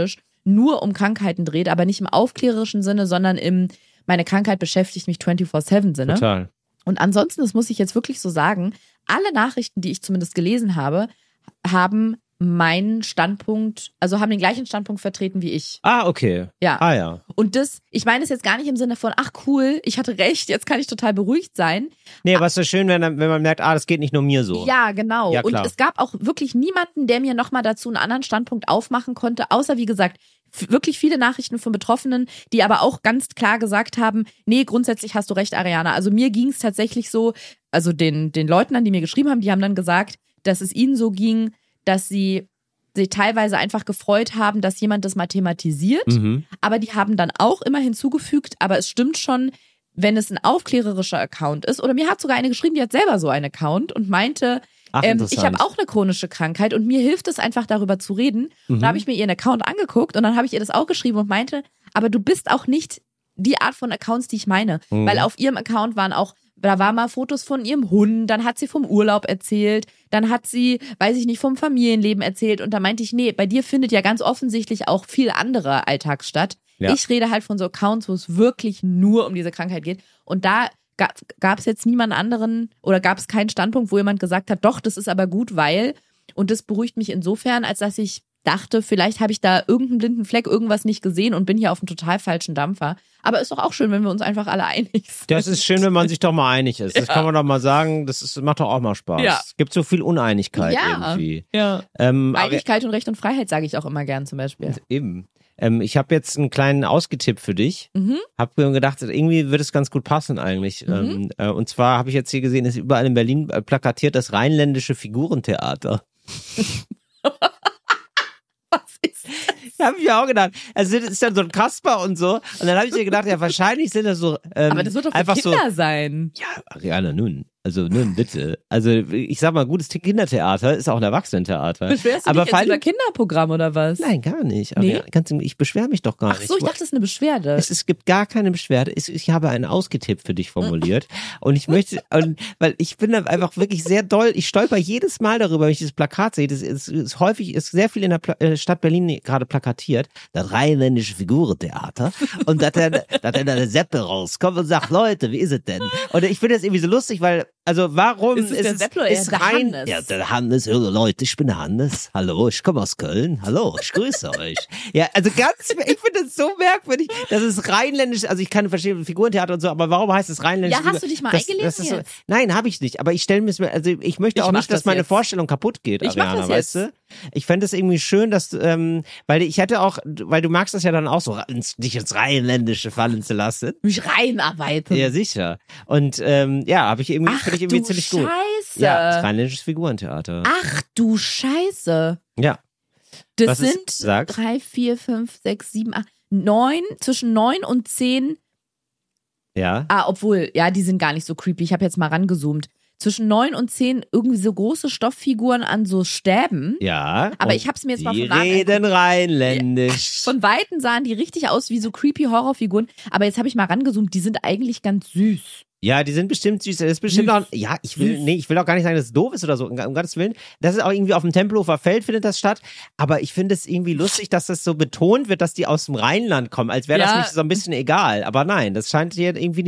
nur um Krankheiten dreht, aber nicht im aufklärerischen Sinne, sondern im meine Krankheit beschäftigt mich 24/7 Sinne. Total. Und ansonsten, das muss ich jetzt wirklich so sagen, alle Nachrichten, die ich zumindest gelesen habe, haben meinen Standpunkt, also haben den gleichen Standpunkt vertreten wie ich. Ah, okay. Ja. Ah, ja. Und das, ich meine es jetzt gar nicht im Sinne von, ach cool, ich hatte recht, jetzt kann ich total beruhigt sein. Nee, aber es ist schön, wenn man merkt, das geht nicht nur mir so. Ja, genau. Ja, klar. Und es gab auch wirklich niemanden, der mir nochmal dazu einen anderen Standpunkt aufmachen konnte, außer wie gesagt, wirklich viele Nachrichten von Betroffenen, die aber auch ganz klar gesagt haben, nee, grundsätzlich hast du recht, Ariana. Also mir ging es tatsächlich so, also den Leuten an, die mir geschrieben haben, die haben dann gesagt, dass es ihnen so ging, dass sie sich teilweise einfach gefreut haben, dass jemand das mal thematisiert. Aber die haben dann auch immer hinzugefügt, aber es stimmt schon, wenn es ein aufklärerischer Account ist, oder mir hat sogar eine geschrieben, die hat selber so einen Account und meinte, ich habe auch eine chronische Krankheit und mir hilft es einfach, darüber zu reden. Und da habe ich mir ihren Account angeguckt und dann habe ich ihr das auch geschrieben und meinte, aber du bist auch nicht die Art von Accounts, die ich meine. Weil auf ihrem Account da waren mal Fotos von ihrem Hund, dann hat sie vom Urlaub erzählt, dann hat sie, weiß ich nicht, vom Familienleben erzählt und da meinte ich, nee, bei dir findet ja ganz offensichtlich auch viel anderer Alltag statt. Ja. Ich rede halt von so Accounts, wo es wirklich nur um diese Krankheit geht und da gab es jetzt niemanden anderen oder gab es keinen Standpunkt, wo jemand gesagt hat, doch, das ist aber gut, weil, und das beruhigt mich insofern, als dass ich dachte, vielleicht habe ich da irgendeinen blinden Fleck, irgendwas nicht gesehen und bin hier auf einem total falschen Dampfer. Aber ist doch auch schön, wenn wir uns einfach alle einig sind. Das ist schön, wenn man sich doch mal einig ist. Das kann man doch mal sagen, macht doch auch mal Spaß. Ja. Es gibt so viel Uneinigkeit irgendwie. Ja. Einigkeit und Recht und Freiheit sage ich auch immer gern zum Beispiel. Eben. Ich habe jetzt einen kleinen ausgetippt für dich. Hab mir gedacht, irgendwie wird es ganz gut passen eigentlich. Und zwar habe ich jetzt hier gesehen, ist überall in Berlin plakatiert das Rheinländische Figurentheater. Was ist das? Da habe ich mir auch gedacht, also das ist dann so ein Kasper und so. Und dann habe ich mir gedacht, ja, wahrscheinlich sind das so. Aber das wird doch für einfach Kinder so, sein. Ja, Ariana, nun. Also, nun, bitte. Also, ich sag mal, gutes Kindertheater ist auch ein Erwachsenentheater. Beschwerst du dich jetzt über Kinderprogramm oder was? Nein, gar nicht. Nee? Ariana, ich beschwere mich doch gar nicht. Ach so, ich dachte, das ist eine Beschwerde. Es gibt gar keine Beschwerde. Ich habe einen ausgetippt für dich formuliert. Und ich möchte, weil ich bin da einfach wirklich sehr doll, ich stolper jedes Mal darüber, wenn ich dieses Plakat sehe. Das ist sehr viel in der Stadt Berlin gerade plakatiert. Das Rheinländische Figurentheater. Und dass dann der Seppel rauskommt und sagt, Leute, wie ist es denn? Und ich finde das irgendwie so lustig, weil, also warum ist es der Seppel oder der Hannes? Ja, der Hannes, Leute, ich bin der Hannes. Hallo, ich komme aus Köln. Hallo, ich grüße euch. Ja, also ich finde das so merkwürdig, dass es rheinländisch, also ich kann verstehen, Figurentheater und so, aber warum heißt es rheinländisch? Ja, hast du dich mal eingelesen so, nein, habe ich nicht, aber ich stelle mir, also ich möchte auch nicht, dass meine Vorstellung kaputt geht, Ariana, weißt du? Ich fände es irgendwie schön, dass, weil ich hätte auch, weil du magst das ja dann auch so, dich ins Rheinländische fallen zu lassen. Mich reinarbeiten. Ja, sicher. Und habe ich irgendwie, finde ich irgendwie ziemlich gut. Scheiße. Ja, das Rheinländisches Figurentheater. Ach du Scheiße. Ja. Das sind 3, 4, 5, 6, 7, 8, 9, zwischen 9 und 10. Ja. Obwohl, ja, die sind gar nicht so creepy. Ich habe jetzt mal rangezoomt. Zwischen 9 und 10 irgendwie so große Stofffiguren an so Stäben. Ja. Aber ich hab's mir jetzt mal von Weitem. Die reden rheinländisch. Von Weitem sahen die richtig aus wie so creepy Horrorfiguren. Aber jetzt habe ich mal rangezoomt, die sind eigentlich ganz süß. Ja, die sind bestimmt süß. Das ist bestimmt auch, ja, ich will auch gar nicht sagen, dass es doof ist oder so, um Gottes Willen. Das ist auch irgendwie auf dem Tempelhofer Feld findet das statt. Aber ich finde es irgendwie lustig, dass das so betont wird, dass die aus dem Rheinland kommen, als wäre das nicht so ein bisschen egal. Aber nein, das scheint hier irgendwie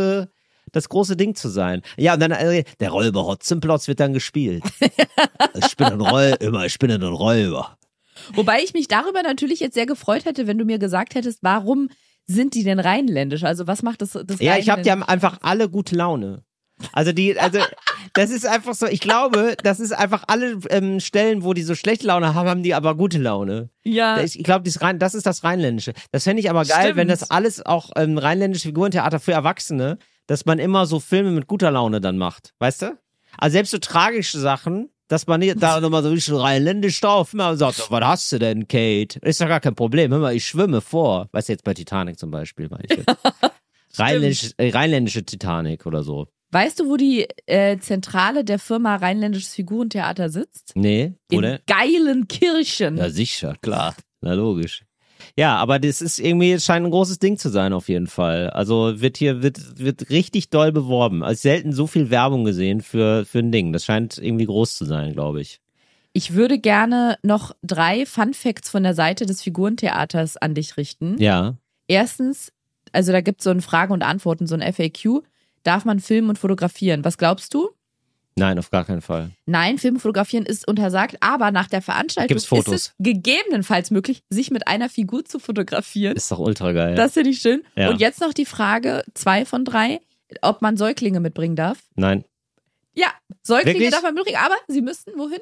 das große Ding zu sein. Ja, und dann der Räuber Hotzenplotz wird dann gespielt. Ich bin ein Räuber. Wobei ich mich darüber natürlich jetzt sehr gefreut hätte, wenn du mir gesagt hättest, warum sind die denn rheinländisch? Also was macht das Ja, die haben einfach alle gute Laune. Also das ist einfach so, ich glaube, das ist einfach alle Stellen, wo die so schlechte Laune haben die aber gute Laune. Ja. Ich glaube, das ist das Rheinländische. Das fände ich aber geil, Stimmt. wenn das alles auch rheinländische Figurentheater für Erwachsene, dass man immer so Filme mit guter Laune dann macht, weißt du? Also selbst so tragische Sachen, dass man nicht da nochmal so richtig rheinländisch drauf immer sagt, was hast du denn, Kate? Ist doch gar kein Problem, hör mal, ich schwimme vor. Weißt du, jetzt bei Titanic zum Beispiel, meine ich. Rheinländische Titanic oder so. Weißt du, wo die Zentrale der Firma Rheinländisches Figurentheater sitzt? Nee, oder? In Geilenkirchen. Ja, sicher, klar. Na, logisch. Ja, aber das ist irgendwie, es scheint ein großes Ding zu sein auf jeden Fall. Also wird richtig doll beworben. Also selten so viel Werbung gesehen für ein Ding. Das scheint irgendwie groß zu sein, glaube ich. Ich würde gerne noch 3 Fun-Facts von der Seite des Figurentheaters an dich richten. Ja. Erstens, also da gibt es so ein Fragen und Antworten, so ein FAQ. Darf man filmen und fotografieren? Was glaubst du? Nein, auf gar keinen Fall. Nein, Filmen und Fotografieren ist untersagt, aber nach der Veranstaltung Gibt's Fotos? ist es gegebenenfalls möglich, sich mit einer Figur zu fotografieren. Ist doch ultra geil. Das finde ich schön. Ja. Und jetzt noch die Frage, 2 von 3, ob man Säuglinge mitbringen darf. Nein. Ja, Säuglinge Wirklich? darf man mitbringen, aber sie müssten wohin?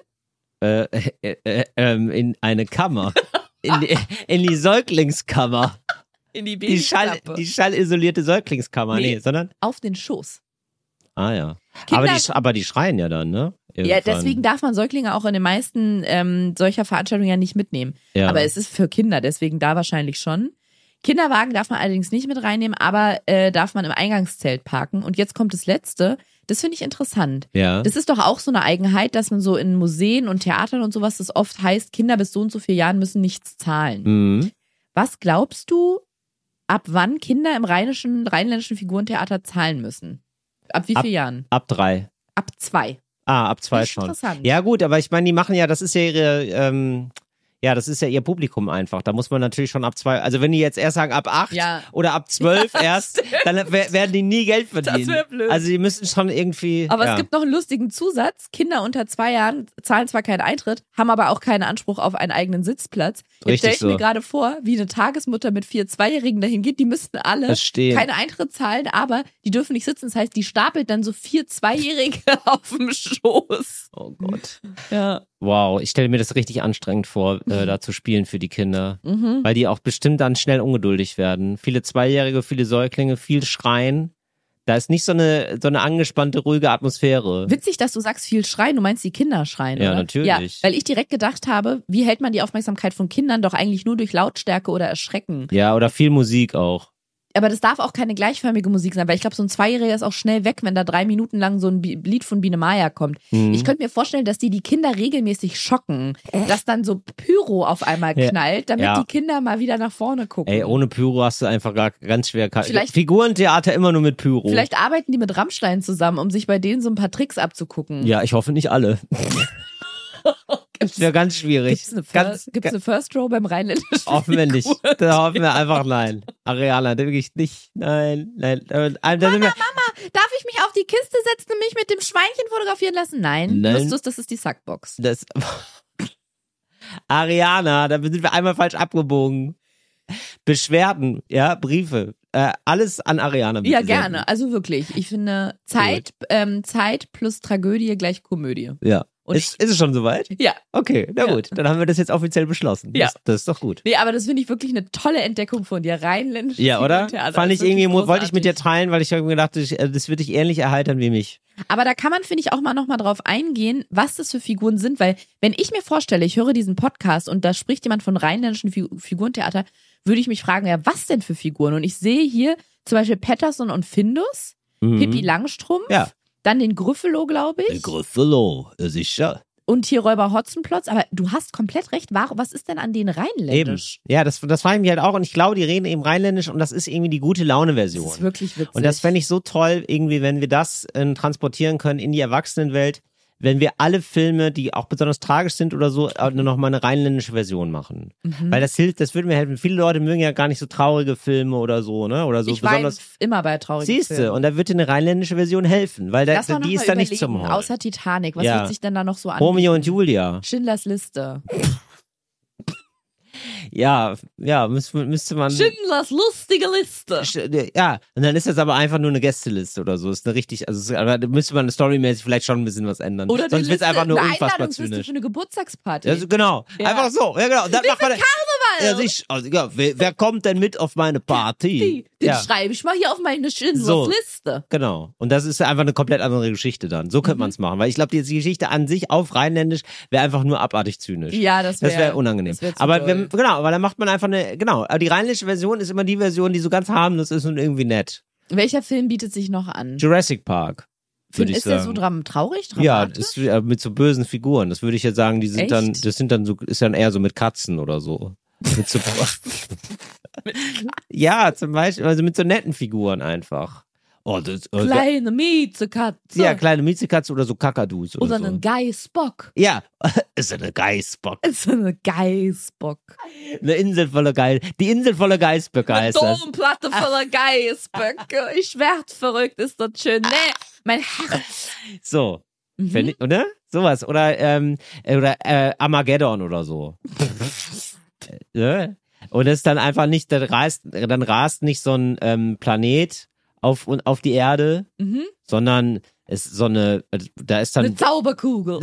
In eine Kammer. in die Säuglingskammer. In die Die schallisolierte Säuglingskammer. Nee, sondern? Auf den Schoß. Ah ja. Kinder, Aber die schreien ja dann, ne? Irgendwann. Ja, deswegen darf man Säuglinge auch in den meisten solcher Veranstaltungen ja nicht mitnehmen. Ja. Aber es ist für Kinder, deswegen da wahrscheinlich schon. Kinderwagen darf man allerdings nicht mit reinnehmen, aber darf man im Eingangszelt parken. Und jetzt kommt das Letzte. Das finde ich interessant. Ja. Das ist doch auch so eine Eigenheit, dass man so in Museen und Theatern und sowas, das oft heißt, Kinder bis so und so 4 Jahren müssen nichts zahlen. Mhm. Was glaubst du, ab wann Kinder im rheinländischen Figurentheater zahlen müssen? Ab wie vielen Jahren? Ab 3. Ab 2. Ab 2 schon. Interessant. Ja gut, aber ich meine, die machen ja, das ist ja das ist ja ihr Publikum einfach. Da muss man natürlich schon ab 2, also wenn die jetzt erst sagen ab 8 oder ab 12 erst, dann werden die nie Geld verdienen. Das wäre blöd. Also die müssen schon irgendwie. Aber es gibt noch einen lustigen Zusatz. Kinder unter 2 Jahren zahlen zwar keinen Eintritt, haben aber auch keinen Anspruch auf einen eigenen Sitzplatz. Jetzt stelle ich mir gerade vor, wie eine Tagesmutter mit 4 Zweijährigen dahin geht. Die müssten alle keinen Eintritt zahlen, aber die dürfen nicht sitzen. Das heißt, die stapelt dann so 4 Zweijährige auf dem Schoß. Oh Gott. Ja. Wow, ich stelle mir das richtig anstrengend vor, da zu spielen für die Kinder. Weil die auch bestimmt dann schnell ungeduldig werden. Viele Zweijährige, viele Säuglinge, viel Schreien. Da ist nicht so eine angespannte, ruhige Atmosphäre. Witzig, dass du sagst, viel schreien. Du meinst, die Kinder schreien, Ja, oder? natürlich. Ja, weil ich direkt gedacht habe, wie hält man die Aufmerksamkeit von Kindern doch eigentlich nur durch Lautstärke oder Erschrecken? Ja, oder viel Musik auch. Aber das darf auch keine gleichförmige Musik sein, weil ich glaube, so ein Zweijähriger ist auch schnell weg, wenn da 3 Minuten lang so ein Lied von Biene Maya kommt. Ich könnte mir vorstellen, dass die Kinder regelmäßig schocken, dass dann so Pyro auf einmal knallt, damit die Kinder mal wieder nach vorne gucken. Ey, ohne Pyro hast du einfach ganz schwer. Vielleicht- Figurentheater immer nur mit Pyro. Vielleicht arbeiten die mit Rammstein zusammen, um sich bei denen so ein paar Tricks abzugucken. Ja, ich hoffe nicht alle. Das wäre ganz schwierig. Gibt's eine First Row beim rheinländischen Hoffen nicht. Da hoffen wir einfach nein. Ariana, wirklich nicht. Nein. Mama, darf ich mich auf die Kiste setzen und mich mit dem Schweinchen fotografieren lassen? Nein. Justus, das ist die Sackbox. Ariana, da sind wir einmal falsch abgebogen. Beschwerden, ja, Briefe. Alles an Ariana. Ja, gerne. Also wirklich. Ich finde, Zeit plus Tragödie gleich Komödie. Ja. Ist es schon soweit? Ja. Okay, na gut. Dann haben wir das jetzt offiziell beschlossen. Ja. Das ist doch gut. Nee, aber das finde ich wirklich eine tolle Entdeckung von dir. Rheinländisch. Ja, oder? Fand ich irgendwie, wollte ich mit dir teilen, weil ich mir gedacht, das wird dich ähnlich erheitern wie mich. Aber da kann man, finde ich, auch mal nochmal drauf eingehen, was das für Figuren sind, weil wenn ich mir vorstelle, ich höre diesen Podcast und da spricht jemand von rheinländischen Figurentheater, würde ich mich fragen, ja, was denn für Figuren? Und ich sehe hier zum Beispiel Pettersson und Findus, Pippi Langstrumpf, dann den Gryffalo, glaube ich. Den Gryffalo, sicher. Und hier Räuber Hotzenplotz, aber du hast komplett recht. Was ist denn an denen rheinländisch? Eben. Ja, das frage ich mich halt auch und ich glaube, die reden eben rheinländisch und das ist irgendwie die gute Laune-Version. Das ist wirklich witzig. Und das fände ich so toll, irgendwie, wenn wir das transportieren können in die Erwachsenenwelt, wenn wir alle Filme, die auch besonders tragisch sind oder so, nur noch mal eine rheinländische Version machen. Weil das hilft, das würde mir helfen. Viele Leute mögen ja gar nicht so traurige Filme oder so, ne? Oder so ich besonders. Immer bei traurigen Siehste, Filmen. und da wird dir eine rheinländische Version helfen, weil die ist da nicht zum Heulen. Außer Titanic, was wird sich denn da noch so an? Romeo und Julia. Schindlers Liste. Ja, müsste man. Schindlers lustige Liste. Ja, und dann ist das aber einfach nur eine Gästeliste oder so. Ist eine richtig, aber da müsste man storymäßig vielleicht schon ein bisschen was ändern. Oder sonst wird es einfach nur unfassbar zynisch. zynisch. Für eine Geburtstagsparty. Also, genau, einfach so. Ja, genau. Und dann macht man Karneval. Wer kommt denn mit auf meine Party? Den schreibe ich mal hier auf meine Schindlers Liste. Genau. Und das ist einfach eine komplett andere Geschichte dann. So könnte man es machen. Weil ich glaube, die Geschichte an sich auf Rheinländisch wäre einfach nur abartig zynisch. Ja, das wäre unangenehm. Aber dann macht man einfach aber die rheinländische Version ist immer die Version, die so ganz harmlos ist und irgendwie nett. Welcher Film bietet sich noch an? Jurassic Park. Ist der so traurig? Ja, ist mit so bösen Figuren. Das würde ich jetzt sagen, ist dann eher so mit Katzen oder so. Ja, zum Beispiel, also mit so netten Figuren einfach. Oh, kleine Miezekatze. Ja, kleine Miezekatze oder so Kakadus. Oder so. einen Geißbock. Ja, ist eine Geißbock. Ist eine Geißbock. Eine Insel voller Die Insel voller Geißböcke heißt das. Eine Domplatte voller Geißböcke. Ich werd verrückt, ist das schön. Nee, mein Herz. So. Oder? Sowas. Oder Armageddon oder so. Und es ist dann einfach nicht, dann rast nicht so ein Planet auf die Erde, sondern es ist so da ist dann eine Zauberkugel.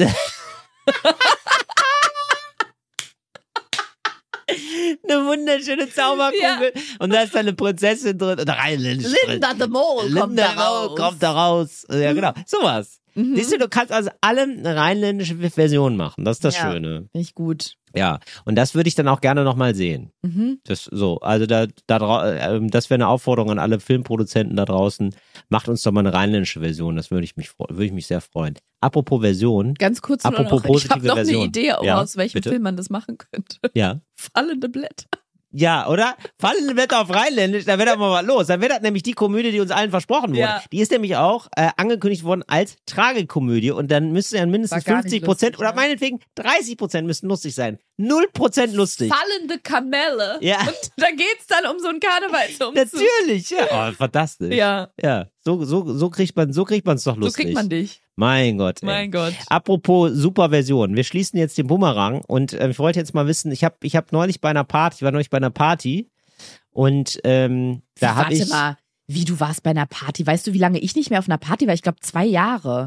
Eine wunderschöne Zauberkugel. Ja. Und da ist dann eine Prinzessin drin. Oder Linda de Mol kommt da raus. Ja, genau. Sowas. Siehst du kannst also alle eine rheinländische Version machen. Das ist das Schöne. Finde ich gut. Ja, und das würde ich dann auch gerne nochmal sehen. Das so, also das wäre eine Aufforderung an alle Filmproduzenten da draußen. Macht uns doch mal eine rheinländische Version. Das würde ich mich sehr freuen. Apropos Version. Ganz kurz noch, ich habe noch eine Idee, aus welchem Film man das machen könnte. Ja. Fallende Blätter. Ja, oder? Fallende Blätter auf Rheinländisch, da wird doch mal was los. Dann wird das nämlich die Komödie, die uns allen versprochen wurde. Ja. Die ist nämlich auch angekündigt worden als Tragikomödie und dann müssten ja mindestens 50% oder meinetwegen 30% müssten lustig sein. 0% lustig. Fallende Kamelle. Ja. Und da geht's dann um so einen Karnevalsumzug. Natürlich, ja. Oh, fantastisch. Ja. Ja. So kriegt man's doch lustig. So kriegt man dich. Mein Gott. Mein Gott. Apropos super Version. Wir schließen jetzt den Bumerang und ich wollte jetzt mal wissen, ich war neulich bei einer Party und da habe ich... Warte mal, wie du warst bei einer Party? Weißt du, wie lange ich nicht mehr auf einer Party war? Ich glaube 2 Jahre.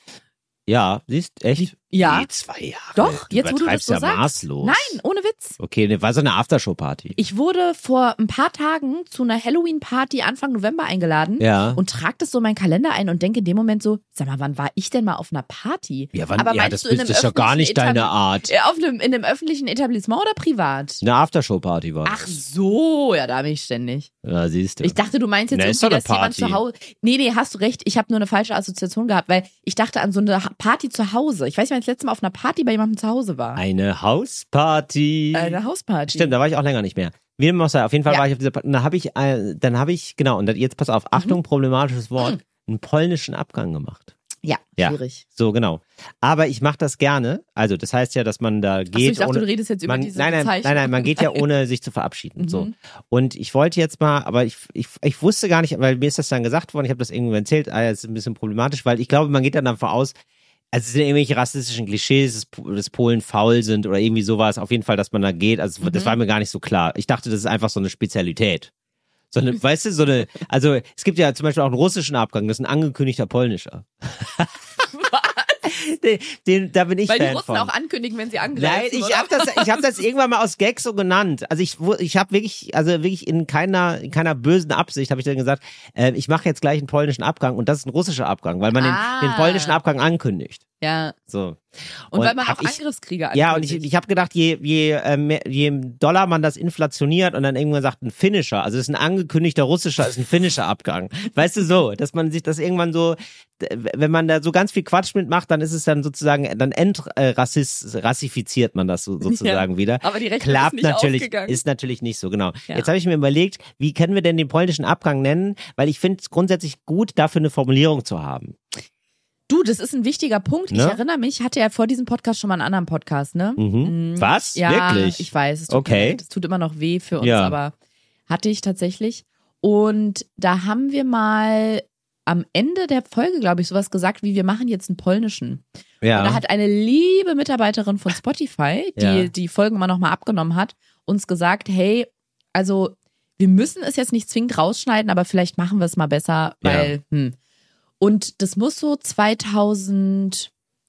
Ja, siehst echt? Ja. Nee, 2 Jahre. Doch, jetzt wo du das so ja sagst. Maßlos. Nein, ohne Witz. Okay, ne, war so eine Aftershow-Party. Ich wurde vor ein paar Tagen zu einer Halloween-Party Anfang November eingeladen und trage das so in meinen Kalender ein und denke in dem Moment so, sag mal, wann war ich denn mal auf einer Party? Ja, das ist ja gar nicht deine Art. In einem öffentlichen Etablissement oder privat? Eine Aftershow-Party war das. Ach so, ja, da bin ich ständig. Ja, siehst du. Ich dachte, du meinst jetzt irgendwie, dass jemand zu Hause... Nee, hast du recht, ich habe nur eine falsche Assoziation gehabt, weil ich dachte an so eine Party zu Hause. Ich weiß nicht, wann ich das letzte Mal auf einer Party bei jemandem zu Hause war. Eine Hausparty. Eine Hausparty. Stimmt, da war ich auch länger nicht mehr. Wie dem auch sei, auf jeden Fall war ich auf dieser Party. Und dann habe ich, genau, und jetzt pass auf, Achtung, problematisches Wort, einen polnischen Abgang gemacht. Ja, schwierig. So, genau. Aber ich mache das gerne. Also, das heißt ja, dass man da geht. Achso, ich dachte, du redest jetzt über diese Bezeichnung. Nein, man geht ja ohne sich zu verabschieden. So. Und ich wollte jetzt mal, aber ich wusste gar nicht, weil mir ist das dann gesagt worden, ich habe das irgendwann erzählt, das ist ein bisschen problematisch, weil ich glaube, man geht dann davon aus, also es sind irgendwelche rassistischen Klischees, dass Polen faul sind oder irgendwie sowas. Auf jeden Fall, dass man da geht. Also das war mir gar nicht so klar. Ich dachte, das ist einfach so eine Spezialität. Weißt du, also es gibt ja zum Beispiel auch einen russischen Abgang, das ist ein angekündigter polnischer. Da bin ich Weil Fan die Russen von. auch ankündigen, wenn sie angreifen. Nein, ich hab das irgendwann mal aus Gag so genannt. Also ich habe wirklich in keiner bösen Absicht habe ich dann gesagt, ich mache jetzt gleich einen polnischen Abgang und das ist ein russischer Abgang, weil man den polnischen Abgang ankündigt. Ja. So. Und weil man auch Angriffskrieger ankündigt. Ja, und ich habe gedacht, je Dollar man das inflationiert und dann irgendwann sagt, ein finnischer, also das ist ein angekündigter russischer, ist ein finnischer Abgang. Weißt du so, dass man sich das irgendwann so, wenn man da so ganz viel Quatsch mitmacht, dann ist es dann sozusagen, dann rassifiziert man das sozusagen wieder. Aber die Rechnung Klappt ist nicht natürlich, aufgegangen. ist natürlich nicht so, genau. Ja. Jetzt habe ich mir überlegt, wie können wir denn den polnischen Abgang nennen? Weil ich finde es grundsätzlich gut, dafür eine Formulierung zu haben. Du, das ist ein wichtiger Punkt. Ne? Ich erinnere mich, ich hatte ja vor diesem Podcast schon mal einen anderen Podcast, ne? Was? Ja, wirklich? Ich weiß, es tut mir leid. Es tut immer noch weh für uns, aber hatte ich tatsächlich. Und da haben wir mal am Ende der Folge, glaube ich, sowas gesagt, wie wir machen jetzt einen polnischen. Ja. Und da hat eine liebe Mitarbeiterin von Spotify, die die Folgen mal nochmal abgenommen hat, uns gesagt, hey, also wir müssen es jetzt nicht zwingend rausschneiden, aber vielleicht machen wir es mal besser, weil, Und das muss so 2018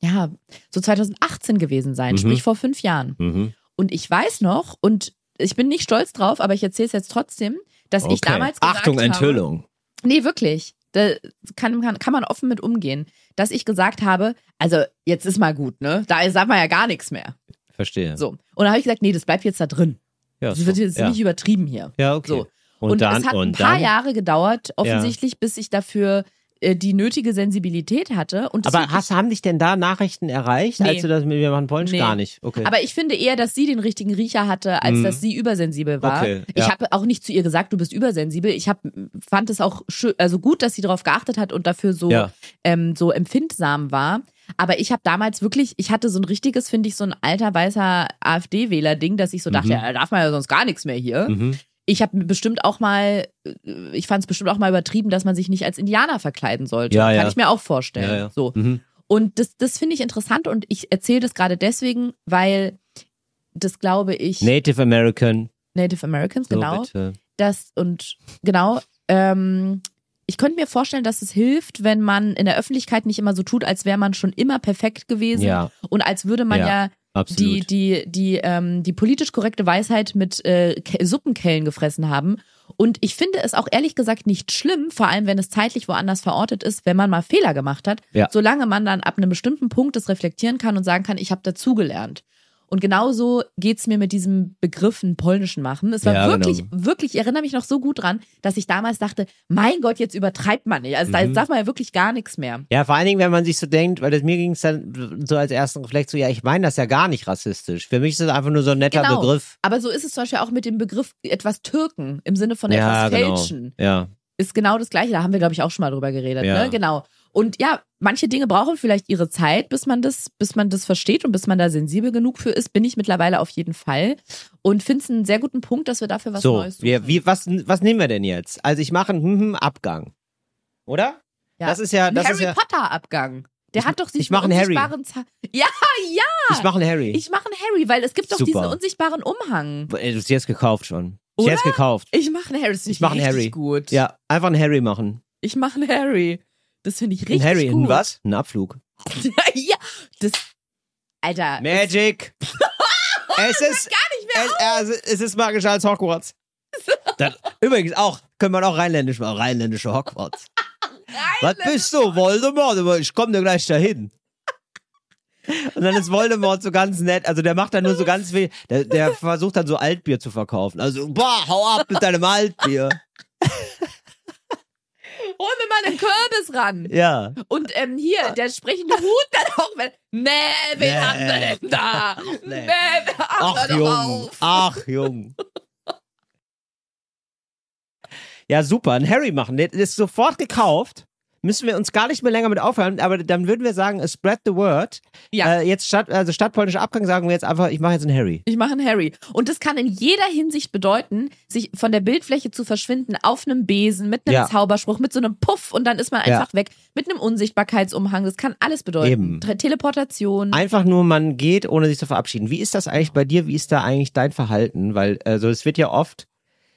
gewesen sein, sprich vor 5 Jahren. Und ich weiß noch, und ich bin nicht stolz drauf, aber ich erzähle es jetzt trotzdem, dass ich damals gesagt Achtung, Enthüllung. habe, nee, wirklich, da kann man offen mit umgehen, dass ich gesagt habe, also jetzt ist mal gut, ne? Da sagt man ja gar nichts mehr. Verstehe. So. Und dann habe ich gesagt, nee, das bleibt jetzt da drin. Ja, das wird jetzt nicht übertrieben hier. Ja, okay. So. Und es hat ein paar Jahre gedauert, offensichtlich, bis ich dafür die nötige Sensibilität hatte. Und aber haben dich denn da Nachrichten erreicht, als du das mit mir machen Polnisch? Gar nicht. Okay. Aber ich finde eher, dass sie den richtigen Riecher hatte, als dass sie übersensibel war. Okay, ich habe auch nicht zu ihr gesagt, du bist übersensibel. Fand es auch also gut, dass sie darauf geachtet hat und dafür so empfindsam war. Aber ich habe damals wirklich, ich hatte so ein richtiges, finde ich, so ein alter weißer AfD-Wähler-Ding, dass ich so dachte, ja, da darf man ja sonst gar nichts mehr hier. Ich habe bestimmt auch mal, ich fand es bestimmt auch mal übertrieben, dass man sich nicht als Indianer verkleiden sollte. Kann ich mir auch vorstellen. Ja. So. Und das finde ich interessant und ich erzähle das gerade deswegen, weil das glaube ich. Native Americans, genau. Bitte. Ich könnte mir vorstellen, dass es hilft, wenn man in der Öffentlichkeit nicht immer so tut, als wäre man schon immer perfekt gewesen und als würde man die politisch korrekte Weisheit mit Suppenkellen gefressen haben. Und ich finde es auch ehrlich gesagt nicht schlimm, vor allem wenn es zeitlich woanders verortet ist, wenn man mal Fehler gemacht hat, solange man dann ab einem bestimmten Punkt das reflektieren kann und sagen kann, ich habe dazugelernt. Und genauso geht's mir mit diesem Begriff einen polnischen machen. Es war wirklich, ich erinnere mich noch so gut dran, dass ich damals dachte, mein Gott, jetzt übertreibt man nicht. Also da darf man ja wirklich gar nichts mehr. Ja, vor allen Dingen, wenn man sich so denkt, weil mir ging es dann so als ersten Reflex so, ja, ich meine das ja gar nicht rassistisch. Für mich ist das einfach nur so ein netter Begriff. Aber so ist es zum Beispiel auch mit dem Begriff etwas Türken, im Sinne von etwas fälschen. Ja. Ist genau das Gleiche. Da haben wir, glaube ich, auch schon mal drüber geredet. Ne? Genau. Und ja, manche Dinge brauchen vielleicht ihre Zeit, bis man das versteht und bis man da sensibel genug für ist, bin ich mittlerweile auf jeden Fall. Und finde es einen sehr guten Punkt, dass wir dafür was Neues suchen. Was nehmen wir denn jetzt? Also ich mache einen Abgang. Oder? Ja. Das ist ja. Das Harry Potter Abgang. Der hat doch diesen unsichtbaren Ja! Ich mache einen Harry. Ich mache einen Harry, weil es gibt doch diesen unsichtbaren Umhang. Du hast jetzt gekauft schon. Oder? Jetzt gekauft. Ich mache einen Harry. Ich mache einen Harry. Gut. Ja, einfach einen Harry machen. Ich mache einen Harry. Das finde ich richtig gut. Ein Harry in was? Ein Abflug. Ja, das. Alter. Magic. Es ist gar nicht mehr es ist magischer als Hogwarts. Übrigens auch, können wir auch rheinländisch machen. Rheinländische Hogwarts. Was bist du, Voldemort? Ich komme dir gleich dahin. Und dann ist Voldemort so ganz nett, also der macht dann nur so ganz viel, der versucht dann so Altbier zu verkaufen. Also, hau ab mit deinem Altbier. Hol mir mal einen Kürbis ran. Ja. Und hier, der sprechende Hut dann auch, wen haben wir denn da? Nee. Ach, Jung. Ja, super, ein Harry machen, der ist sofort gekauft. Müssen wir uns gar nicht mehr länger mit aufhören, aber dann würden wir sagen, spread the word. Ja. Jetzt statt polnischer Abgang sagen wir jetzt einfach, ich mache jetzt einen Harry. Ich mache einen Harry. Und das kann in jeder Hinsicht bedeuten, sich von der Bildfläche zu verschwinden, auf einem Besen, mit einem Zauberspruch, mit so einem Puff und dann ist man einfach weg, mit einem Unsichtbarkeitsumhang. Das kann alles bedeuten. Eben. Teleportation. Einfach nur, man geht, ohne sich zu verabschieden. Wie ist das eigentlich bei dir? Wie ist da eigentlich dein Verhalten? Weil es wird ja oft,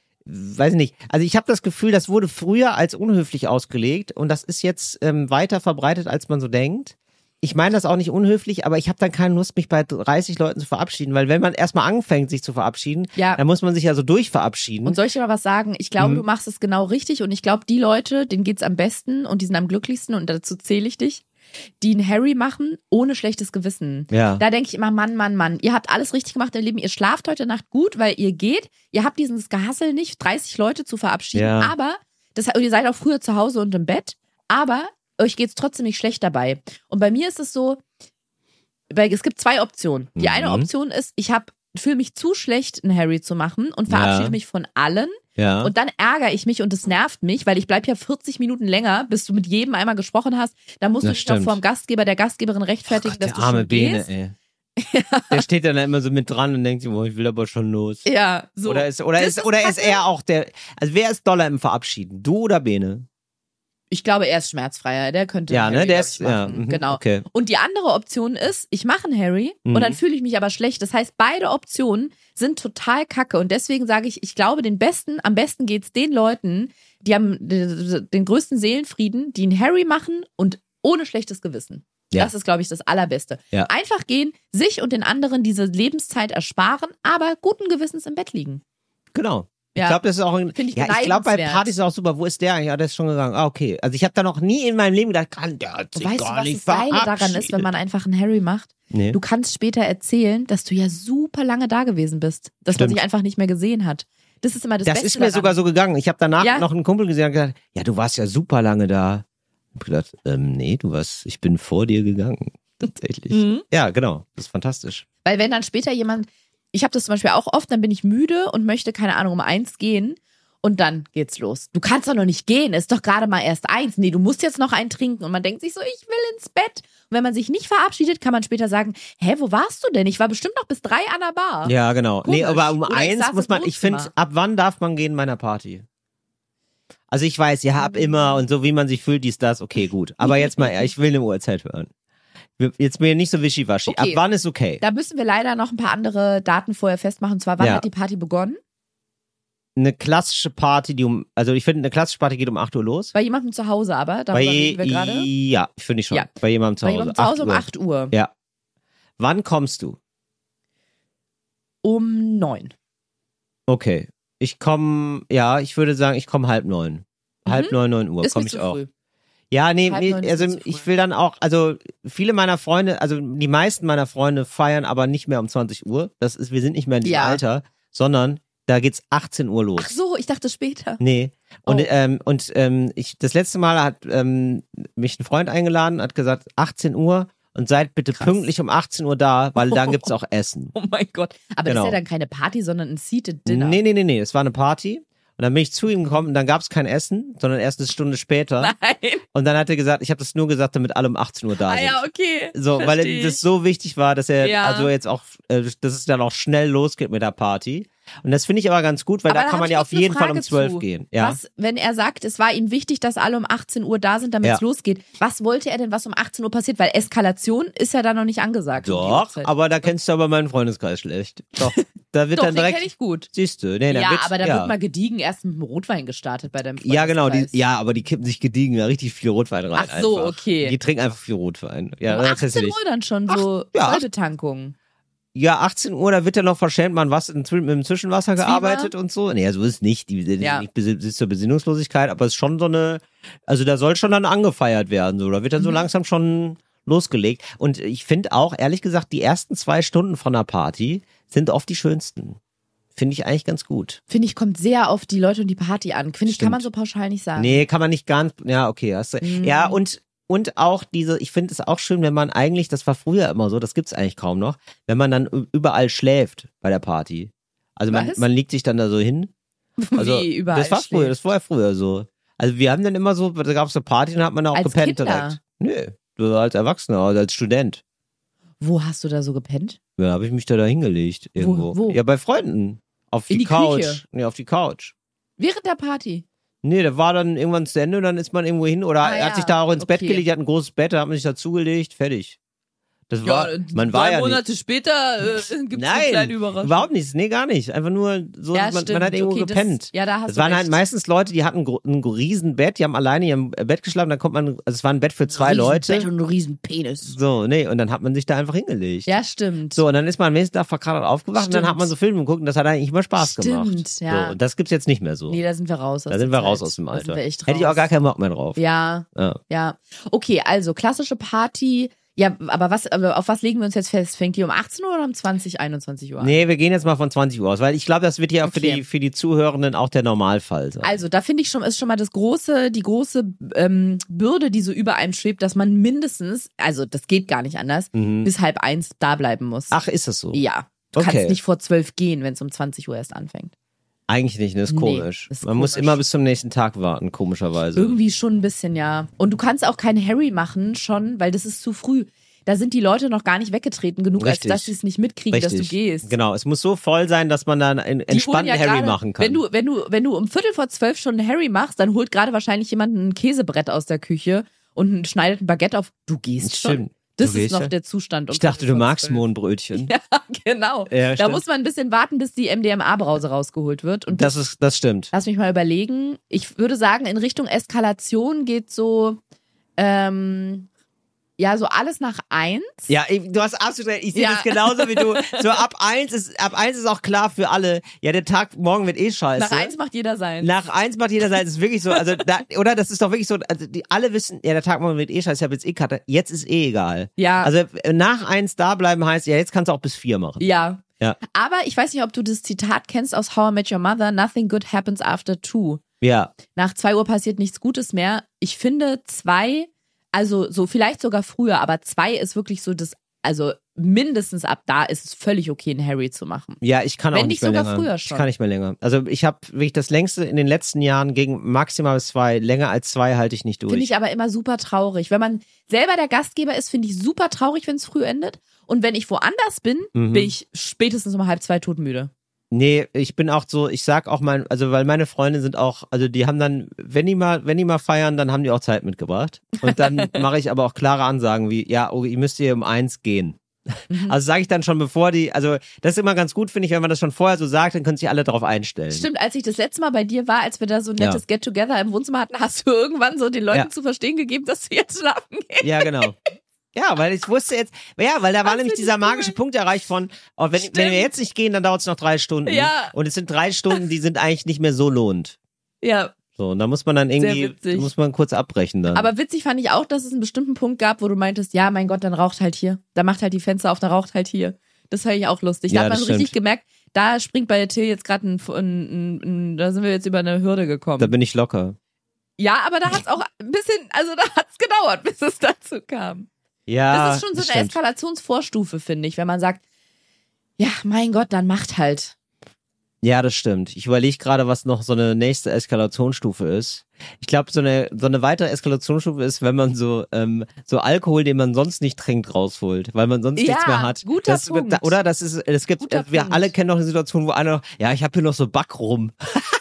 weiß nicht, also ich habe das Gefühl, das wurde früher als unhöflich ausgelegt und das ist jetzt weiter verbreitet, als man so denkt. Ich meine das auch nicht unhöflich, aber ich habe dann keine Lust, mich bei 30 Leuten zu verabschieden, weil wenn man erstmal anfängt, sich zu verabschieden, dann muss man sich ja so durchverabschieden. Und soll ich dir mal was sagen? Ich glaube, du machst es genau richtig und ich glaube, die Leute, denen geht's am besten und die sind am glücklichsten und dazu zähle ich dich, die einen Harry machen, ohne schlechtes Gewissen. Ja. Da denke ich immer, Mann, ihr habt alles richtig gemacht im Leben, ihr schlaft heute Nacht gut, weil ihr geht, ihr habt dieses Gehassel nicht, 30 Leute zu verabschieden, aber ihr seid auch früher zu Hause und im Bett, aber euch geht's trotzdem nicht schlecht dabei. Und bei mir ist es so, weil es gibt zwei Optionen. Die eine Option ist, ich fühle mich zu schlecht, einen Harry zu machen und verabschiede mich von allen. Ja. Und dann ärgere ich mich und es nervt mich, weil ich bleib ja 40 Minuten länger, bis du mit jedem einmal gesprochen hast. Da musst du dich noch vor dem Gastgeber, der Gastgeberin rechtfertigen, dass du arme schon Bene, gehst. Ey. Der steht dann immer so mit dran und denkt sich, ich will aber schon los. Ja, so. Oder ist er auch der, also wer ist doller im Verabschieden? Du oder Bene? Ich glaube, er ist schmerzfreier. Der könnte ja, Harry, der ist genau. Okay. Und die andere Option ist, ich mache einen Harry und dann fühle ich mich aber schlecht. Das heißt, beide Optionen sind total kacke und deswegen sage ich glaube, am besten geht's den Leuten, die haben den größten Seelenfrieden, die einen Harry machen und ohne schlechtes Gewissen. Ja. Das ist, glaube ich, das Allerbeste. Ja. Einfach gehen, sich und den anderen diese Lebenszeit ersparen, aber guten Gewissens im Bett liegen. Genau. Ich glaube, das ist auch ich glaube, bei Partys ist auch super. Wo ist der? Ja, der ist schon gegangen. Ah, okay. Also ich habe da noch nie in meinem Leben gedacht, der hat sich gar nicht verabschiedet. Weißt du, was das Geile daran ist, wenn man einfach einen Harry macht? Nee. Du kannst später erzählen, dass du ja super lange da gewesen bist. Dass man sich einfach nicht mehr gesehen hat. Das ist immer das Beste. Das ist mir sogar so gegangen. Ich habe danach noch einen Kumpel gesehen und gesagt, ja, du warst ja super lange da. Ich hab gedacht, nee, ich bin vor dir gegangen. Tatsächlich. Ja, genau. Das ist fantastisch. Weil wenn dann später ich habe das zum Beispiel auch oft, dann bin ich müde und möchte, keine Ahnung, um 1 gehen und dann geht's los. Du kannst doch noch nicht gehen, ist doch gerade mal erst 1. Nee, du musst jetzt noch einen trinken und man denkt sich so, ich will ins Bett. Und wenn man sich nicht verabschiedet, kann man später sagen, wo warst du denn? Ich war bestimmt noch bis 3 an der Bar. Ja, genau. Komisch. Nee, aber um Oder 1 muss man, ich finde, ab wann darf man gehen in meiner Party? Also ich weiß, ja, ab immer und so wie man sich fühlt, dies, das, okay, gut. Aber jetzt mal, ich will eine Uhrzeit hören. Jetzt bin ich nicht so wischiwaschi. Okay. Ab wann ist okay? Da müssen wir leider noch ein paar andere Daten vorher festmachen. Und zwar, wann hat die Party begonnen? Eine klassische Party, also ich finde, eine klassische Party geht um 8 Uhr los. Bei jemandem zu Hause aber, darüber reden wir gerade. Ja, finde ich schon. Ja. Bei jemandem zu Hause. Bei jemandem zu Hause um 8 Uhr. Ja. Wann kommst du? Um 9. Okay. Ich würde sagen, ich komme 8:30. 8:30, 9 Uhr komme ich auch. Früh. Ja, nee, also ich will dann auch, also viele meiner Freunde, also die meisten meiner Freunde feiern aber nicht mehr um 20 Uhr. Wir sind nicht mehr in diesem Alter, sondern da geht's 18 Uhr los. Ach so, ich dachte später. Nee. Und das letzte Mal hat mich ein Freund eingeladen, hat gesagt 18 Uhr und seid bitte pünktlich um 18 Uhr da, weil dann gibt's auch Essen. Oh mein Gott. Aber das ist ja dann keine Party, sondern ein Seated Dinner. Nee, es war eine Party. Und dann bin ich zu ihm gekommen und dann gab's kein Essen, sondern erst eine Stunde später. Nein. Und dann hat er gesagt, ich habe das nur gesagt, damit alle um 18 Uhr da sind. Ah ja, okay. So, weil ihm das so wichtig war, dass er also jetzt auch, dass es dann auch schnell losgeht mit der Party. Und das finde ich aber ganz gut, weil aber da kann man ja auf jeden Fall um 12 gehen. Ja. Was, wenn er sagt, es war ihm wichtig, dass alle um 18 Uhr da sind, damit es losgeht. Was wollte er denn, was um 18 Uhr passiert? Weil Eskalation ist ja da noch nicht angesagt. Doch, aber da kennst du aber meinen Freundeskreis schlecht. Doch, da wird Doch, dann direkt. Den kenn ich gut. Siehst du, nee, ja, aber da wird mal gediegen erst mit dem Rotwein gestartet bei deinem Freundeskreis. Ja, genau, aber die kippen sich gediegen da richtig viel Rotwein rein. Ach so, einfach. okay. Die trinken einfach viel Rotwein. Ja, um 18 Uhr dann schon so Vollbetankung. Ja, 18 Uhr, da wird ja noch verschämt man was mit dem Zwischenwasser gearbeitet und so. Nee, so ist es nicht. Die nicht bis zur Besinnungslosigkeit, aber es ist schon so eine, also da soll schon dann angefeiert werden, so. Da wird dann so langsam schon losgelegt. Und ich finde auch, ehrlich gesagt, die ersten 2 Stunden von einer Party sind oft die schönsten. Finde ich eigentlich ganz gut. Finde ich, kommt sehr auf die Leute und die Party an. Finde ich, kann man so pauschal nicht sagen. Nee, kann man nicht ganz, ja, okay. Hast du, ja, und auch ich finde es auch schön, wenn man eigentlich, das war früher immer so, das gibt's eigentlich kaum noch, wenn man dann überall schläft bei der Party. Also man legt sich dann da so hin. Also, wie überall das war ja früher so. Also wir haben dann immer so, da gab's eine Party, dann hat man auch als gepennt Kinder? direkt. Nö, als Erwachsener, also als Student. Wo hast du da so gepennt? Ja, habe ich mich da hingelegt irgendwo. Wo? Ja, bei Freunden. Auf In die Couch? Küche. Nee, auf die Couch. Während der Party? Nee, der war dann irgendwann zu Ende und dann ist man irgendwo hin oder er hat sich da auch ins Bett gelegt, hat ein großes Bett, da hat man sich dazugelegt, fertig. Das war, man war ja Monate später gibt es eine kleine Überraschung. Überhaupt nichts, nee, gar nicht. Einfach nur so, man hat irgendwo gepennt. Das waren halt meistens Leute, die hatten ein riesen Bett, die haben alleine in ihrem Bett geschlafen, dann kommt man, also es war ein Bett für 2 Leute. Bett und ein riesen Penis. So, nee, und dann hat man sich da einfach hingelegt. Ja, stimmt. So, und dann ist man am nächsten Tag verkratert aufgewacht und dann hat man so Filme geguckt und das hat eigentlich immer Spaß gemacht. Stimmt, ja. So, und das gibt's jetzt nicht mehr so. Nee, da sind wir raus. Da sind wir raus aus dem Alter. Da sind wir echt raus. Hätte ich auch gar keinen Bock mehr drauf. Ja. Okay, also klassische Party. Ja, aber auf was legen wir uns jetzt fest? Fängt die um 18 Uhr oder um 20, 21 Uhr an? Nee, wir gehen jetzt mal von 20 Uhr aus, weil ich glaube, das wird ja auch für die Zuhörenden auch der Normalfall sein. Also, da finde ich ist schon mal die große Bürde, die so über einem schwebt, dass man mindestens, also das geht gar nicht anders, bis 12:30 da bleiben muss. Ach, ist das so? Ja. Du kannst nicht vor 12 gehen, wenn es um 20 Uhr erst anfängt. Eigentlich nicht, ne? Ist komisch. Man muss immer bis zum nächsten Tag warten, komischerweise. Irgendwie schon ein bisschen, ja. Und du kannst auch kein Harry machen schon, weil das ist zu früh. Da sind die Leute noch gar nicht weggetreten genug, als dass sie es nicht mitkriegen, dass du gehst. Genau, es muss so voll sein, dass man dann einen entspannten Harry machen kann. Wenn du um 11:45 schon einen Harry machst, dann holt gerade wahrscheinlich jemand ein Käsebrett aus der Küche und schneidet ein Baguette auf. Du gehst schon. Das ist noch der Zustand. Ich dachte, du magst Mohnbrötchen. Ja, genau. Ja, da muss man ein bisschen warten, bis die MDMA-Brause rausgeholt wird. Und das stimmt. Lass mich mal überlegen. Ich würde sagen, in Richtung Eskalation geht so, so alles nach 1. Ja, du hast absolut recht. Ich sehe das genauso wie du. So ab 1 ist auch klar für alle. Ja, der Tag morgen wird scheiße. Nach 1 macht jeder sein. Nach 1 macht jeder sein. Das ist wirklich so. Also oder das ist doch wirklich so. Also die alle wissen, ja, der Tag morgen wird scheiße. Ich habe jetzt Karte. Jetzt ist egal. Ja. Also nach 1 da bleiben heißt, ja, jetzt kannst du auch bis 4 machen. Ja. Ja. Aber ich weiß nicht, ob du das Zitat kennst aus How I Met Your Mother. Nothing good happens after 2. Ja. Nach 2 Uhr passiert nichts Gutes mehr. Ich finde 2, also so vielleicht sogar früher, aber 2 ist wirklich so das, also mindestens ab da ist es völlig okay, einen Harry zu machen. Ja, ich kann auch nicht mehr länger. Wenn nicht sogar früher schon. Ich kann nicht mehr länger. Also ich habe wirklich das längste in den letzten Jahren gegen maximal bis 2, länger als 2 halte ich nicht durch. Finde ich aber immer super traurig. Wenn man selber der Gastgeber ist, finde ich super traurig, wenn es früh endet. Und wenn ich woanders bin, bin ich spätestens um 1:30 todmüde. Nee, ich bin auch so, ich sag auch also weil meine Freunde sind auch, also die haben dann, wenn die mal feiern, dann haben die auch Zeit mitgebracht. Und dann mache ich aber auch klare Ansagen wie, ja, oh, ihr müsst hier um 1 gehen. Also sage ich dann schon, bevor also das ist immer ganz gut, finde ich, wenn man das schon vorher so sagt, dann können sich alle darauf einstellen. Stimmt, als ich das letzte Mal bei dir war, als wir da so ein nettes Get-Together im Wohnzimmer hatten, hast du irgendwann so den Leuten zu verstehen gegeben, dass du jetzt schlafen gehst. Ja, genau. Ja, weil ich wusste jetzt, weil da war nämlich dieser magische Punkt erreicht von, wenn wir jetzt nicht gehen, dann dauert es noch 3 Stunden. Ja. Und es sind 3 Stunden, die sind eigentlich nicht mehr so lohnend. Ja. So, und da muss man dann irgendwie, muss man kurz abbrechen dann. Aber witzig fand ich auch, dass es einen bestimmten Punkt gab, wo du meintest, ja, mein Gott, dann raucht halt hier. Da macht halt die Fenster auf, dann raucht halt hier. Das fand ich auch lustig. Da hat man so richtig gemerkt, da springt bei Till jetzt gerade da sind wir jetzt über eine Hürde gekommen. Da bin ich locker. Ja, aber da hat's auch ein bisschen, also da hat's gedauert, bis es dazu kam. Ja. Das ist schon so eine Eskalationsvorstufe, finde ich, wenn man sagt, ja, mein Gott, dann macht halt. Ja, das stimmt. Ich überlege gerade, was noch so eine nächste Eskalationsstufe ist. Ich glaube, so eine weitere Eskalationsstufe ist, wenn man so Alkohol, den man sonst nicht trinkt, rausholt, weil man sonst nichts mehr hat. Guter Punkt. Oder wir alle kennen noch eine Situation, wo einer noch, ja, ich habe hier noch so Backrum.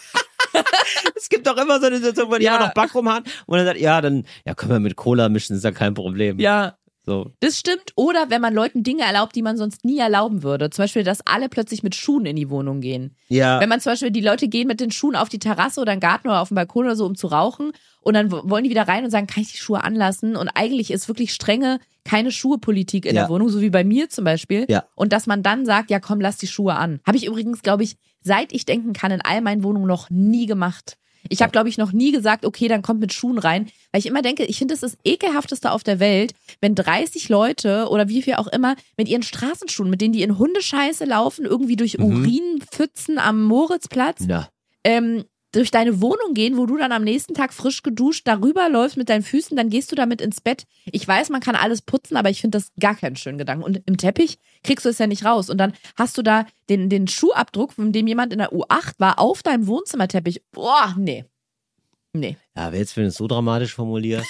Es gibt doch immer so eine Situation, wo die immer noch Backrum haben und dann sagt, können wir mit Cola mischen, ist ja kein Problem. Ja. So. Das stimmt. Oder wenn man Leuten Dinge erlaubt, die man sonst nie erlauben würde. Zum Beispiel, dass alle plötzlich mit Schuhen in die Wohnung gehen. Ja. Wenn man zum Beispiel, die Leute gehen mit den Schuhen auf die Terrasse oder in den Garten oder auf den Balkon oder so, um zu rauchen. Und dann wollen die wieder rein und sagen, kann ich die Schuhe anlassen? Und eigentlich ist wirklich strenge, keine Schuhe-Politik in der Wohnung, so wie bei mir zum Beispiel. Ja. Und dass man dann sagt, ja komm, lass die Schuhe an. Habe ich übrigens, glaube ich, seit ich denken kann, in all meinen Wohnungen noch nie gemacht. Ich habe, glaube ich, noch nie gesagt, okay, dann kommt mit Schuhen rein. Weil ich immer denke, ich finde, es ist das Ekelhafteste auf der Welt, wenn 30 Leute oder wie viel auch immer mit ihren Straßenschuhen, mit denen die in Hundescheiße laufen, irgendwie durch Urinpfützen am Moritzplatz, durch deine Wohnung gehen, wo du dann am nächsten Tag frisch geduscht darüber läufst mit deinen Füßen, dann gehst du damit ins Bett. Ich weiß, man kann alles putzen, aber ich finde das gar keinen schönen Gedanken. Und im Teppich kriegst du es ja nicht raus. Und dann hast du da den Schuhabdruck, von dem jemand in der U8 war, auf deinem Wohnzimmerteppich. Boah, nee. Ja, jetzt, wenn du es so dramatisch formulierst.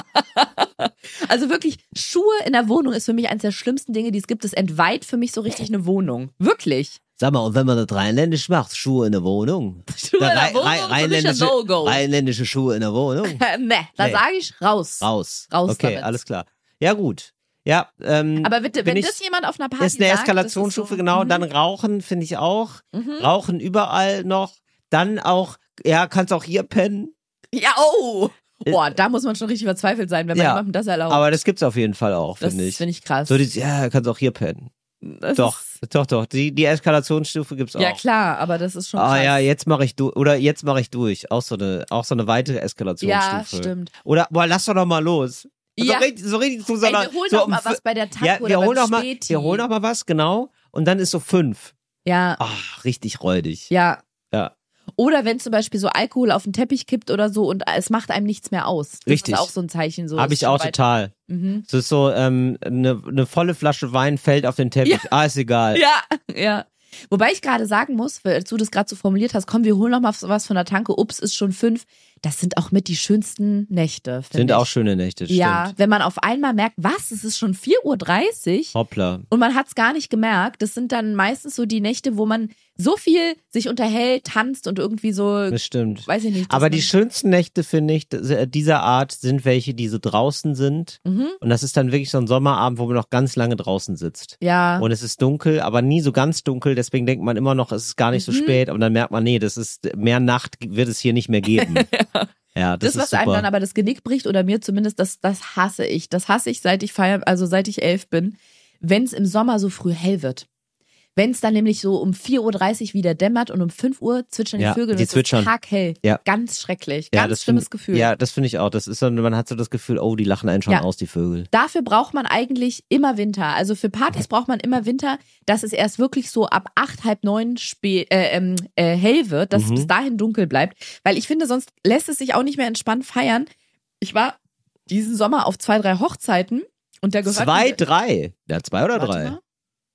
Also wirklich, Schuhe in der Wohnung ist für mich eines der schlimmsten Dinge, die es gibt. Es entweiht für mich so richtig eine Wohnung. Wirklich. Sag mal, und wenn man das rheinländisch macht, Schuhe in der Wohnung? Schuhe in der Wohnung rheinländische Schuhe in der Wohnung? Da sage ich raus. Raus Okay, damit. Alles klar. Ja, gut. Ja, aber bitte, wenn das jemand auf einer Party ist eine sagt, Eskalationsstufe, so, genau. Dann Rauchen, finde ich auch. Rauchen überall noch. Dann auch, kannst auch hier pennen. Ja, Boah, da muss man schon richtig verzweifelt sein, wenn man jemandem das erlaubt. Aber das gibt's auf jeden Fall auch, finde ich. Das finde ich krass. So kannst auch hier pennen. Doch. Die Eskalationsstufe gibt's auch. Ja, klar, aber das ist schon krass. Ja, jetzt mache ich durch. Auch so eine weitere Eskalationsstufe. Ja, stimmt. Oder, lass doch noch mal los. Ja. So richtig zu so wir holen noch mal was bei der Tank oder beim Späti. Wir holen noch mal was, genau. Und dann ist so 5. Ja. Ach, richtig räudig. Ja. Ja. Oder wenn zum Beispiel so Alkohol auf den Teppich kippt oder so und es macht einem nichts mehr aus. Das Richtig. ist auch so ein Zeichen. So habe ich auch total. Das ist so, eine volle Flasche Wein fällt auf den Teppich. Ja. Ist egal. Ja. Wobei ich gerade sagen muss, als du das gerade so formuliert hast, komm, wir holen noch mal was von der Tanke. Ups, ist schon 5. Das sind auch mit die schönsten Nächte. Sind auch schöne Nächte, stimmt. Ja, wenn man auf einmal merkt, was, es ist schon 4:30 Uhr. Hoppla. Und man hat es gar nicht gemerkt. Das sind dann meistens so die Nächte, wo man so viel sich unterhält, tanzt und irgendwie so. Das stimmt. Weiß ich nicht. Aber die schönsten Nächte, finde ich, dieser Art sind welche, die so draußen sind. Und das ist dann wirklich so ein Sommerabend, wo man noch ganz lange draußen sitzt. Ja. Und es ist dunkel, aber nie so ganz dunkel. Deswegen denkt man immer noch, es ist gar nicht so spät. Und dann merkt man, nee, das ist mehr Nacht wird es hier nicht mehr geben. Ja, das ist was super. einem dann aber das Genick bricht oder mir zumindest, das hasse ich. Das hasse ich, seit ich 11 bin, wenn es im Sommer so früh hell wird. Wenn es dann nämlich so um 4.30 Uhr wieder dämmert und um 5 Uhr zwitschern die Vögel, die zwitschern. Ist taghell. Ja. Ganz schrecklich. Ganz schlimmes Gefühl. Ja, das finde ich auch. Das ist so, man hat so das Gefühl, oh, die lachen einen schon aus, die Vögel. Dafür braucht man eigentlich immer Winter. Also für Partys braucht man immer Winter, dass es erst wirklich so ab 8, halb 9 hell wird, dass es bis dahin dunkel bleibt. Weil ich finde, sonst lässt es sich auch nicht mehr entspannt feiern. Ich war diesen Sommer auf 2, 3 Hochzeiten und der gehört... 2, 3? Ja, 2 oder 3? Mal.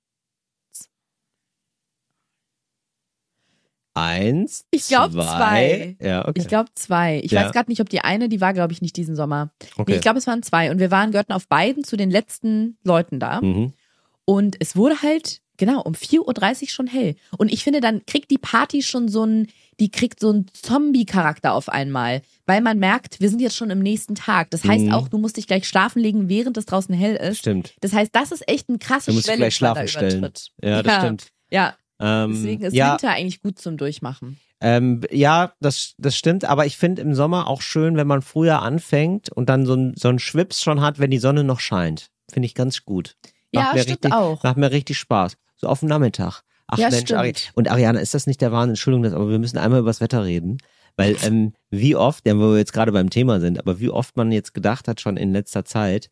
1, ich glaube 2. Ja, okay. Ich glaube 2. Ich weiß gerade nicht, ob die eine, die war, glaube ich, nicht diesen Sommer. Okay. Nee, ich glaube, es waren 2. Und wir gehörten auf beiden zu den letzten Leuten da. Und es wurde halt, genau, um 4.30 Uhr schon hell. Und ich finde, dann kriegt die Party schon so einen Zombie-Charakter auf einmal. Weil man merkt, wir sind jetzt schon im nächsten Tag. Das heißt auch, du musst dich gleich schlafen legen, während es draußen hell ist. Stimmt. Das heißt, das ist echt ein krasses Schwelle, gleich schlafen stellen. Ja, das stimmt. Ja. Deswegen ist Winter eigentlich gut zum Durchmachen. Ja, das stimmt, aber ich finde im Sommer auch schön, wenn man früher anfängt und dann so einen Schwips schon hat, wenn die Sonne noch scheint. Finde ich ganz gut. Stimmt auch. Macht mir richtig Spaß. So auf dem Nachmittag. Ach ja, Mensch, und Ariana, ist das nicht der Wahnsinn? Entschuldigung, aber wir müssen einmal über das Wetter reden. Weil wie oft, wo wir jetzt gerade beim Thema sind, aber wie oft man jetzt gedacht hat schon in letzter Zeit,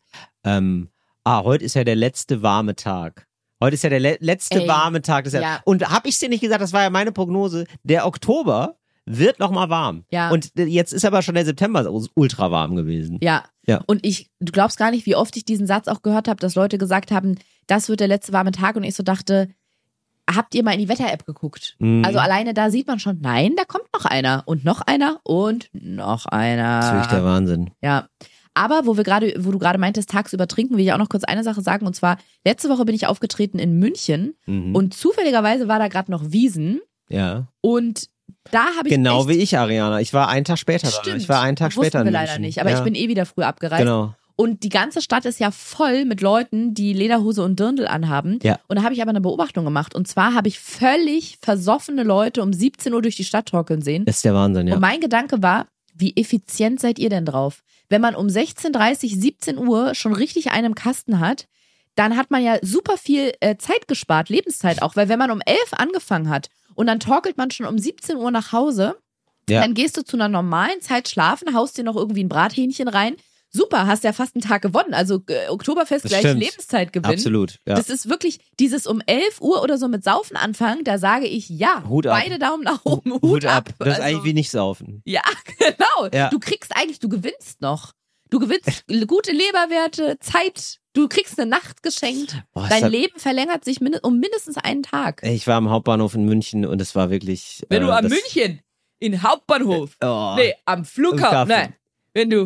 heute ist ja der letzte warme Tag. Heute ist ja der letzte warme Tag des Jahres. Und habe ich dir nicht gesagt, das war ja meine Prognose, der Oktober wird nochmal warm. Ja. Und jetzt ist aber schon der September ultra warm gewesen. Ja. Und du glaubst gar nicht, wie oft ich diesen Satz auch gehört habe, dass Leute gesagt haben, das wird der letzte warme Tag. Und ich so dachte, habt ihr mal in die Wetter-App geguckt? Also alleine da sieht man schon, nein, da kommt noch einer und noch einer und noch einer. Das ist wirklich der Wahnsinn. Ja. Aber wo du gerade meintest, tagsüber trinken, will ich auch noch kurz eine Sache sagen. Und zwar, letzte Woche bin ich aufgetreten in München und zufälligerweise war da gerade noch Wiesn. Ja. Und da habe ich genau wie ich, Ariana. Ich war einen Tag später da. Ich war einen Tag später in München. Wussten wir leider nicht, aber ich bin wieder früh abgereist. Genau. Und die ganze Stadt ist ja voll mit Leuten, die Lederhose und Dirndl anhaben. Ja. Und da habe ich aber eine Beobachtung gemacht. Und zwar habe ich völlig versoffene Leute um 17 Uhr durch die Stadt torkeln sehen. Das ist der Wahnsinn, ja. Und mein Gedanke war, wie effizient seid ihr denn drauf? Wenn man um 16:30, 17 Uhr schon richtig einen im Kasten hat, dann hat man ja super viel Zeit gespart, Lebenszeit auch. Weil wenn man um 11 angefangen hat und dann torkelt man schon um 17 Uhr nach Hause, dann gehst du zu einer normalen Zeit schlafen, haust dir noch irgendwie ein Brathähnchen rein. Super, hast ja fast einen Tag gewonnen. Also Oktoberfest gleich Lebenszeitgewinn. Absolut, ja. Das ist wirklich dieses um 11 Uhr oder so mit Saufen anfangen, da sage ich ja. Hut ab. Beide Daumen nach oben, Hut ab. Das ist eigentlich wie nicht saufen. Ja, genau. Ja. Du gewinnst noch. Du gewinnst gute Leberwerte, Zeit. Du kriegst eine Nacht geschenkt. Dein Leben verlängert sich um mindestens einen Tag. Ich war am Hauptbahnhof in München und es war wirklich... Wenn du am München, in Hauptbahnhof, am Flughafen, nein. Wenn du,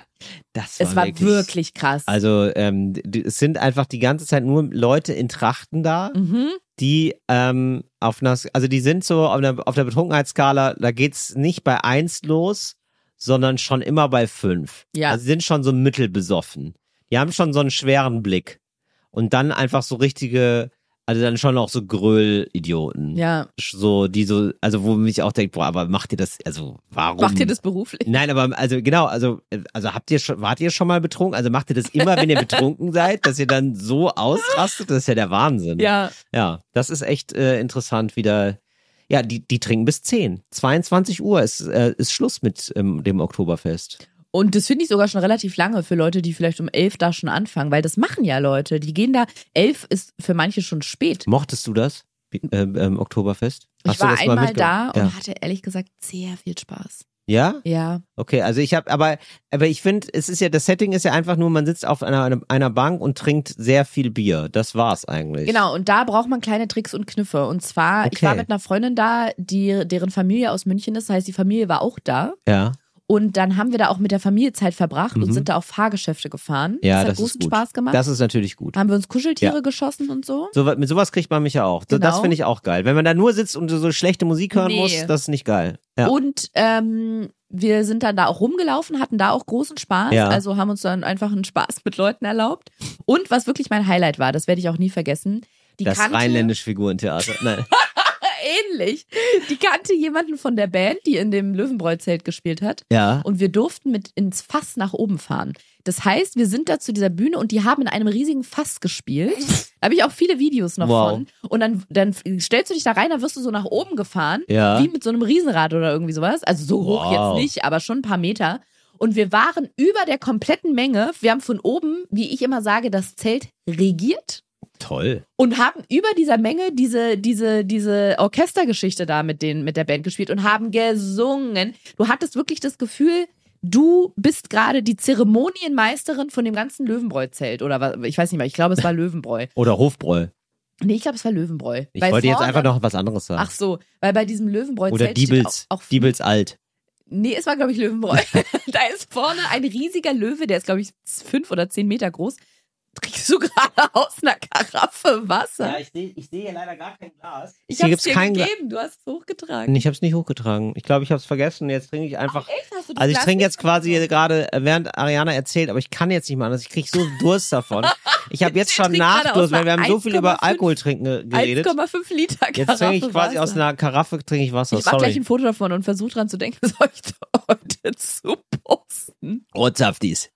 es war wirklich krass. Also es sind einfach die ganze Zeit nur Leute in Trachten da, die die sind so auf der Betrunkenheitsskala, da geht's nicht bei 1 los, sondern schon immer bei 5. Ja. Also sie sind schon so mittelbesoffen. Die haben schon so einen schweren Blick. Und dann einfach so richtige, also dann schon auch so Gröll-Idioten. Ja. So, die so, also wo mich auch denkt, boah, aber macht ihr das, also warum? Macht ihr das beruflich? Nein, aber wart ihr schon mal betrunken? Also macht ihr das immer, wenn ihr betrunken seid, dass ihr dann so ausrastet? Das ist ja der Wahnsinn. Ja. Ja, das ist echt interessant wieder. Ja, die trinken bis 10. 22 Uhr ist Schluss mit dem Oktoberfest. Und das finde ich sogar schon relativ lange für Leute, die vielleicht um 11 da schon anfangen, weil das machen ja Leute. Die gehen da, 11 ist für manche schon spät. Mochtest du das, Oktoberfest? Ich war einmal da und hatte ehrlich gesagt sehr viel Spaß. Ja? Ja. Okay, also aber ich finde, das Setting ist ja einfach nur, man sitzt auf einer Bank und trinkt sehr viel Bier. Das war's eigentlich. Genau, und da braucht man kleine Tricks und Kniffe. Und zwar, Ich war mit einer Freundin da, deren Familie aus München ist. Das heißt, die Familie war auch da. Ja. Und dann haben wir da auch mit der Familie Zeit verbracht und sind da auf Fahrgeschäfte gefahren. Ja, das hat großen Spaß gemacht. Das ist natürlich gut. Haben wir uns Kuscheltiere geschossen und so. Mit sowas kriegt man mich ja auch. Genau. Das finde ich auch geil. Wenn man da nur sitzt und so schlechte Musik hören muss, das ist nicht geil. Ja. Und wir sind dann da auch rumgelaufen, hatten da auch großen Spaß. Ja. Also haben uns dann einfach einen Spaß mit Leuten erlaubt. Und was wirklich mein Highlight war, das werde ich auch nie vergessen. Das rheinländische Figurentheater. Nein. Ähnlich. Die kannte jemanden von der Band, die in dem Löwenbräu-Zelt gespielt hat. Ja. Und wir durften mit ins Fass nach oben fahren. Das heißt, wir sind da zu dieser Bühne und die haben in einem riesigen Fass gespielt. Da habe ich auch viele Videos noch von. Und dann stellst du dich da rein, dann wirst du so nach oben gefahren, wie mit so einem Riesenrad oder irgendwie sowas. Also so hoch jetzt nicht, aber schon ein paar Meter. Und wir waren über der kompletten Menge. Wir haben von oben, wie ich immer sage, das Zelt regiert. Toll. Und haben über dieser Menge diese Orchestergeschichte da mit der Band gespielt und haben gesungen. Du hattest wirklich das Gefühl, du bist gerade die Zeremonienmeisterin von dem ganzen Löwenbräu-Zelt. Oder was, ich weiß nicht mehr, ich glaube, es war Löwenbräu. Oder Hofbräu. Nee, ich glaube, es war Löwenbräu. Ich wollte jetzt einfach noch was anderes sagen. Ach so, weil bei diesem Löwenbräu-Zelt oder Diebels, auch Diebels alt. Nee, es war, glaube ich, Löwenbräu. Da ist vorne ein riesiger Löwe, der ist, glaube ich, 5 oder 10 Meter groß. Trinkst du gerade aus einer Karaffe Wasser? Ja, ich sehe hier leider gar kein Glas. Ich habe es dir gegeben, du hast es hochgetragen. Ich habe es nicht hochgetragen. Ich glaube, ich habe es vergessen. Jetzt trinke ich einfach. Ach, echt? Hast du das also ich trinke jetzt quasi gerade, während Ariana erzählt, aber ich kann jetzt nicht mehr anders. Ich kriege so Durst davon. Ich habe jetzt schon Nachdurst, weil wir haben so viel über Alkohol trinken geredet. 1,5 Liter Karaffe Jetzt trinke ich quasi Wasser. aus einer Karaffe trinke ich Wasser. Ich mache gleich ein Foto davon und versuche dran zu denken, was euch heute zu posten. Rotzaftis.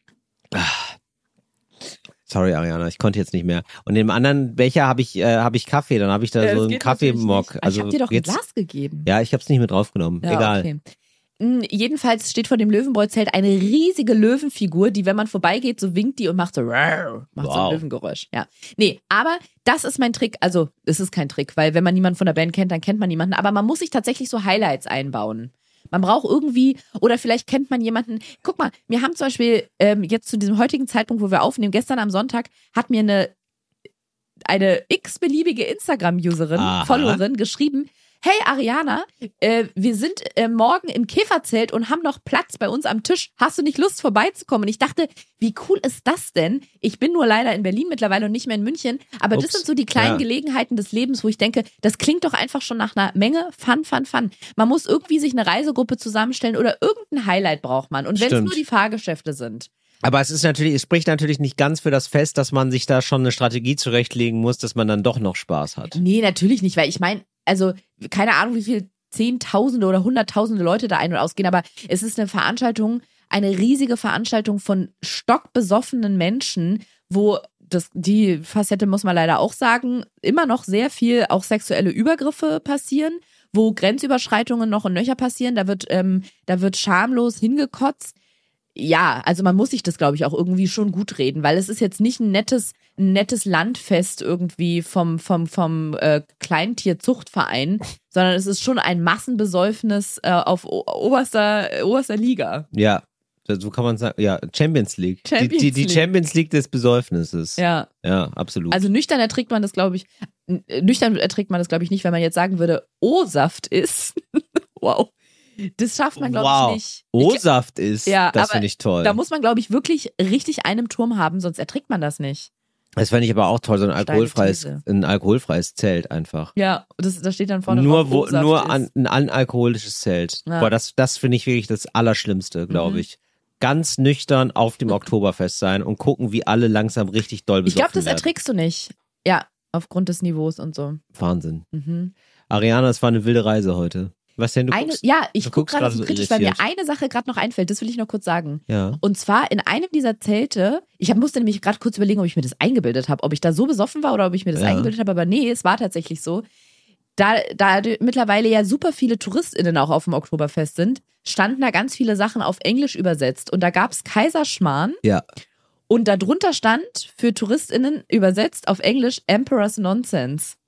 Sorry, Ariana, ich konnte jetzt nicht mehr. Und in dem anderen Becher habe ich Kaffee, dann habe ich da so einen Kaffeemock. Also ich habe dir doch ein Glas gegeben. Ja, ich habe es nicht mit draufgenommen. Ja, egal. Okay. Jedenfalls steht vor dem Löwenbräu-Zelt eine riesige Löwenfigur, die, wenn man vorbeigeht, so winkt die und macht so so ein Löwengeräusch. Ja. Nee, aber das ist mein Trick. Also, es ist kein Trick, weil wenn man niemanden von der Band kennt, dann kennt man niemanden. Aber man muss sich tatsächlich so Highlights einbauen. Man braucht irgendwie, oder vielleicht kennt man jemanden. Guck mal, wir haben zum Beispiel jetzt zu diesem heutigen Zeitpunkt, wo wir aufnehmen, gestern am Sonntag, hat mir eine x-beliebige Instagram-Userin, Followerin, geschrieben: Hey Ariana, wir sind morgen im Käferzelt und haben noch Platz bei uns am Tisch. Hast du nicht Lust, vorbeizukommen? Und ich dachte, wie cool ist das denn? Ich bin nur leider in Berlin mittlerweile und nicht mehr in München. Aber das sind so die kleinen Gelegenheiten des Lebens, wo ich denke, das klingt doch einfach schon nach einer Menge Fun. Man muss irgendwie sich eine Reisegruppe zusammenstellen oder irgendein Highlight braucht man. Und wenn es nur die Fahrgeschäfte sind. Aber es spricht natürlich nicht ganz für das Fest, dass man sich da schon eine Strategie zurechtlegen muss, dass man dann doch noch Spaß hat. Nee, natürlich nicht, weil ich meine, also keine Ahnung, wie viel Zehntausende oder Hunderttausende Leute da ein- und ausgehen, aber es ist eine Veranstaltung, eine riesige Veranstaltung von stockbesoffenen Menschen, wo die Facette, muss man leider auch sagen, immer noch sehr viel auch sexuelle Übergriffe passieren, wo Grenzüberschreitungen noch und nöcher passieren, da wird schamlos hingekotzt. Ja, also man muss sich das, glaube ich, auch irgendwie schon gut reden, weil es ist jetzt nicht ein nettes Landfest irgendwie vom Kleintierzuchtverein, sondern es ist schon ein Massenbesäufnis auf oberster Liga. Ja, so kann man sagen. Ja, Champions League. Die Champions League des Besäufnisses. Ja. Ja, absolut. Also nüchtern erträgt man das, glaube ich, nicht, wenn man jetzt sagen würde, O-Saft ist. Wow. Das schafft man, glaube ich, nicht. O-Saft ist, ja, das finde ich toll. Da muss man, glaube ich, wirklich richtig einen im Turm haben, sonst erträgt man das nicht. Das fände ich aber auch toll, so ein alkoholfreies Zelt einfach. Ja, da steht dann vorne nur ein alkoholisches Zelt. Ja. Boah, das finde ich wirklich das Allerschlimmste, glaube ich. Ganz nüchtern auf dem Oktoberfest sein und gucken, wie alle langsam richtig doll besoffen werden. Ich glaube, das erträgst du nicht. Ja, aufgrund des Niveaus und so. Wahnsinn. Ariana, es war eine wilde Reise heute. Was denn? Ich gucke gerade so kritisch, weil mir eine Sache gerade noch einfällt, das will ich noch kurz sagen. Ja. Und zwar in einem dieser Zelte, musste nämlich gerade kurz überlegen, ob ich mir das eingebildet habe, ob ich da so besoffen war oder ob ich mir das eingebildet habe, aber nee, es war tatsächlich so. Da mittlerweile ja super viele TouristInnen auch auf dem Oktoberfest sind, standen da ganz viele Sachen auf Englisch übersetzt und da gab's Kaiserschmarrn. Ja. Und darunter stand für TouristInnen übersetzt auf Englisch Emperor's Nonsense.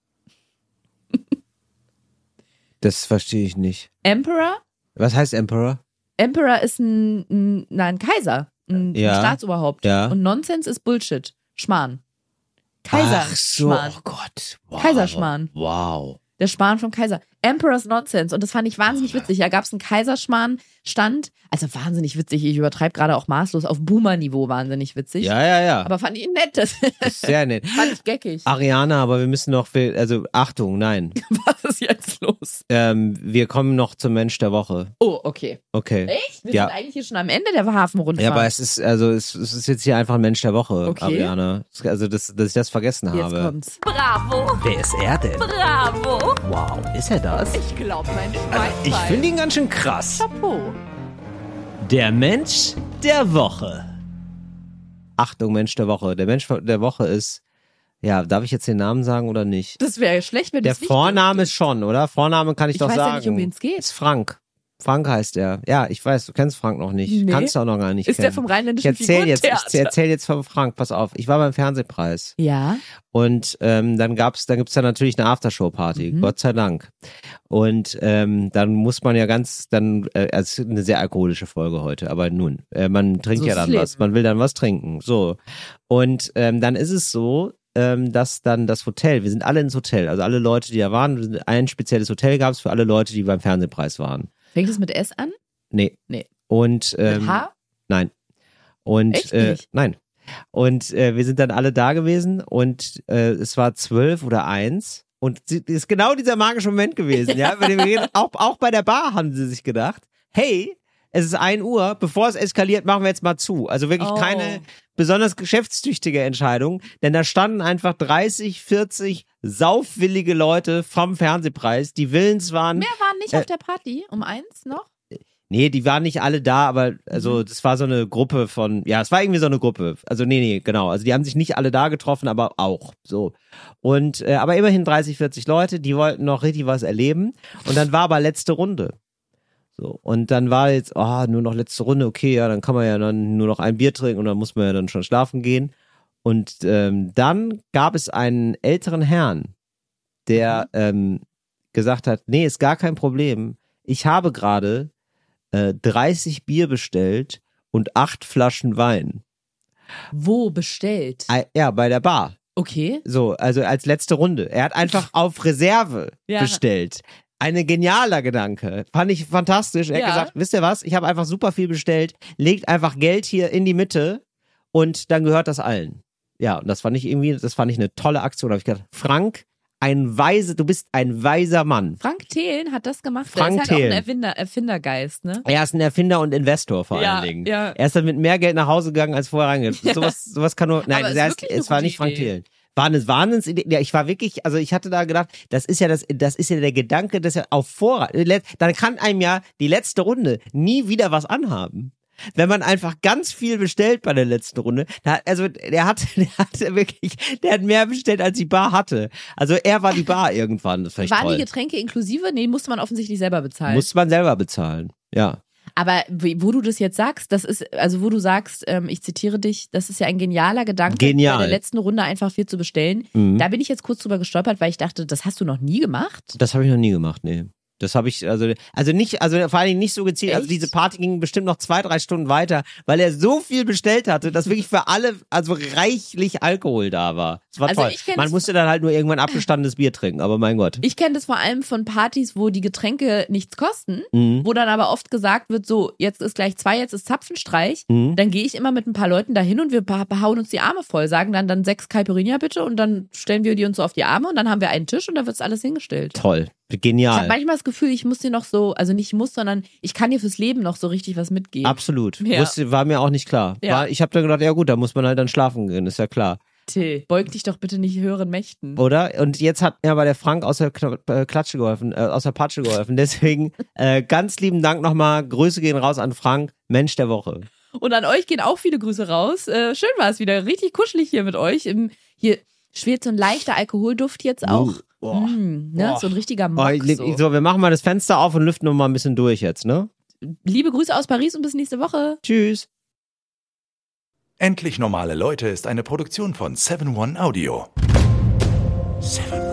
Das verstehe ich nicht. Emperor? Was heißt Emperor? Emperor ist ein Kaiser, ein Staatsoberhaupt. Ja. Und Nonsense ist Bullshit. Schmarrn. Kaiserschmarrn. Ach so, oh Gott. Wow. Kaiserschmarrn. Wow. Der Schmarrn vom Kaiser. Emperor's Nonsense. Und das fand ich wahnsinnig witzig. Da gab es einen Kaiserschmarrn-Stand. Also wahnsinnig witzig. Ich übertreibe gerade auch maßlos auf Boomer-Niveau wahnsinnig witzig. Ja. Aber fand ich nett. Das ist sehr nett. Fand ich geckig. Ariana, aber wir müssen noch, Achtung, nein. Was ist jetzt los? Wir kommen noch zum Mensch der Woche. Oh, okay. Okay. Echt? Wir sind eigentlich hier schon am Ende der Hafenrundfahrt. Ja, aber es ist jetzt hier einfach ein Mensch der Woche, okay. Ariana. Also, dass ich das vergessen habe. Jetzt kommt's. Bravo. Wer ist er denn? Bravo. Wow, ist er das? Ich glaube, mein Schwein. Ich finde ihn ganz schön krass. Chapeau. Der Mensch der Woche. Achtung, Mensch der Woche. Der Mensch der Woche ist, ja, darf ich jetzt den Namen sagen oder nicht? Das wäre schlecht, wenn der das nicht Vorname ist schon, oder? Vorname kann ich doch sagen. Ich weiß ja nicht, um wen es geht. Ist Frank. Frank heißt er. Ja, ich weiß, du kennst Frank noch nicht. Nee. Kannst du auch noch gar nicht kennen. Ist der vom rheinländischen Figurentheater? Ich erzähl jetzt von Frank, pass auf. Ich war beim Fernsehpreis. Ja. Und dann gibt's da natürlich eine Aftershow-Party, Gott sei Dank. Und dann muss man ja also eine sehr alkoholische Folge heute, aber nun, man trinkt so ja dann was, man will dann was trinken. So. Und dann ist es so, dass dann das Hotel, wir sind alle ins Hotel, also alle Leute, die da waren, ein spezielles Hotel gab es für alle Leute, die beim Fernsehpreis waren. Fängt es mit S an? Nee. Und mit H? Nein. Und echt nicht? Nein. Und wir sind dann alle da gewesen und es war 12 oder 1 und es ist genau dieser magische Moment gewesen, ja, bei dem wir reden, auch bei der Bar haben sie sich gedacht, hey, es ist 1 Uhr, bevor es eskaliert, machen wir jetzt mal zu. Also wirklich keine besonders geschäftstüchtige Entscheidung, denn da standen einfach 30, 40 saufwillige Leute vom Fernsehpreis, die willens waren. Mehr waren nicht auf der Party, um 1 noch? Nee, die waren nicht alle da, aber also das war so eine Gruppe von, ja, es war irgendwie so eine Gruppe. Also nee, genau. Also die haben sich nicht alle da getroffen, aber auch so. Und aber immerhin 30, 40 Leute, die wollten noch richtig was erleben. Und dann war aber letzte Runde. So, und dann war jetzt, nur noch letzte Runde, okay, ja, dann kann man ja dann nur noch ein Bier trinken und dann muss man ja dann schon schlafen gehen. Und dann gab es einen älteren Herrn, der gesagt hat, nee, ist gar kein Problem. Ich habe gerade 30 Bier bestellt und 8 Flaschen Wein. Wo bestellt? Ja, bei der Bar. Okay. So, also als letzte Runde. Er hat einfach auf Reserve bestellt. Ein genialer Gedanke. Fand ich fantastisch. Er hat gesagt, wisst ihr was? Ich habe einfach super viel bestellt. Legt einfach Geld hier in die Mitte und dann gehört das allen. Ja, und das fand ich eine tolle Aktion. Da habe ich gedacht, Frank, du bist ein weiser Mann. Frank Thelen hat das gemacht. Frank Thelen. Ist halt auch ein Erfindergeist, ne? Er ist ein Erfinder und Investor vor allen Dingen. Ja. Er ist dann mit mehr Geld nach Hause gegangen, als vorher reingegangen. Ja. Sowas kann nur, nein, es war nicht Frank Thelen. War eine Wahnsinnsidee. Ja, ich war wirklich, also ich hatte da gedacht, das ist ja der Gedanke, dass er auf Vorrat, dann kann einem ja die letzte Runde nie wieder was anhaben. Wenn man einfach ganz viel bestellt bei der letzten Runde, der hat mehr bestellt, als die Bar hatte. Also er war die Bar irgendwann. Das fand ich toll. Waren die Getränke inklusive? Nee, musste man offensichtlich selber bezahlen. Musste man selber bezahlen, ja. Aber wo du das jetzt sagst, wo du sagst, ich zitiere dich, das ist ja ein genialer Gedanke, bei der letzten Runde einfach viel zu bestellen. Da bin ich jetzt kurz drüber gestolpert, weil ich dachte, das hast du noch nie gemacht? Das habe ich noch nie gemacht, nee. Das habe ich, also vor allem nicht so gezielt. Echt? Also diese Party ging bestimmt noch 2-3 Stunden weiter, weil er so viel bestellt hatte, dass wirklich für alle, also reichlich Alkohol da war. Das war toll. Man musste dann halt nur irgendwann abgestandenes Bier trinken, aber mein Gott. Ich kenne das vor allem von Partys, wo die Getränke nichts kosten, wo dann aber oft gesagt wird, so, jetzt ist gleich 2, jetzt ist Zapfenstreich. Dann gehe ich immer mit ein paar Leuten dahin und wir hauen uns die Arme voll, sagen dann 6 Caipirinha bitte und dann stellen wir die uns so auf die Arme und dann haben wir einen Tisch und da wird's alles hingestellt. Toll. Genial. Ich habe manchmal das Gefühl, ich muss dir noch so, also nicht muss, sondern ich kann dir fürs Leben noch so richtig was mitgeben. Absolut. Ja. War mir auch nicht klar. Ja. Ich habe dann gedacht, ja gut, da muss man halt dann schlafen gehen, ist ja klar. Till, beug dich doch bitte nicht höheren Mächten. Oder? Und jetzt hat mir aber der Frank aus der Klatsche geholfen, aus der Patsche geholfen. Deswegen ganz lieben Dank nochmal. Grüße gehen raus an Frank, Mensch der Woche. Und an euch gehen auch viele Grüße raus. Schön war es wieder. Richtig kuschelig hier mit euch. Hier schwirrt so ein leichter Alkoholduft jetzt auch. So ein richtiger Mock. So, wir machen mal das Fenster auf und lüften noch mal ein bisschen durch jetzt, ne? Liebe Grüße aus Paris und bis nächste Woche. Tschüss. Endlich normale Leute ist eine Produktion von 7-One Audio. 7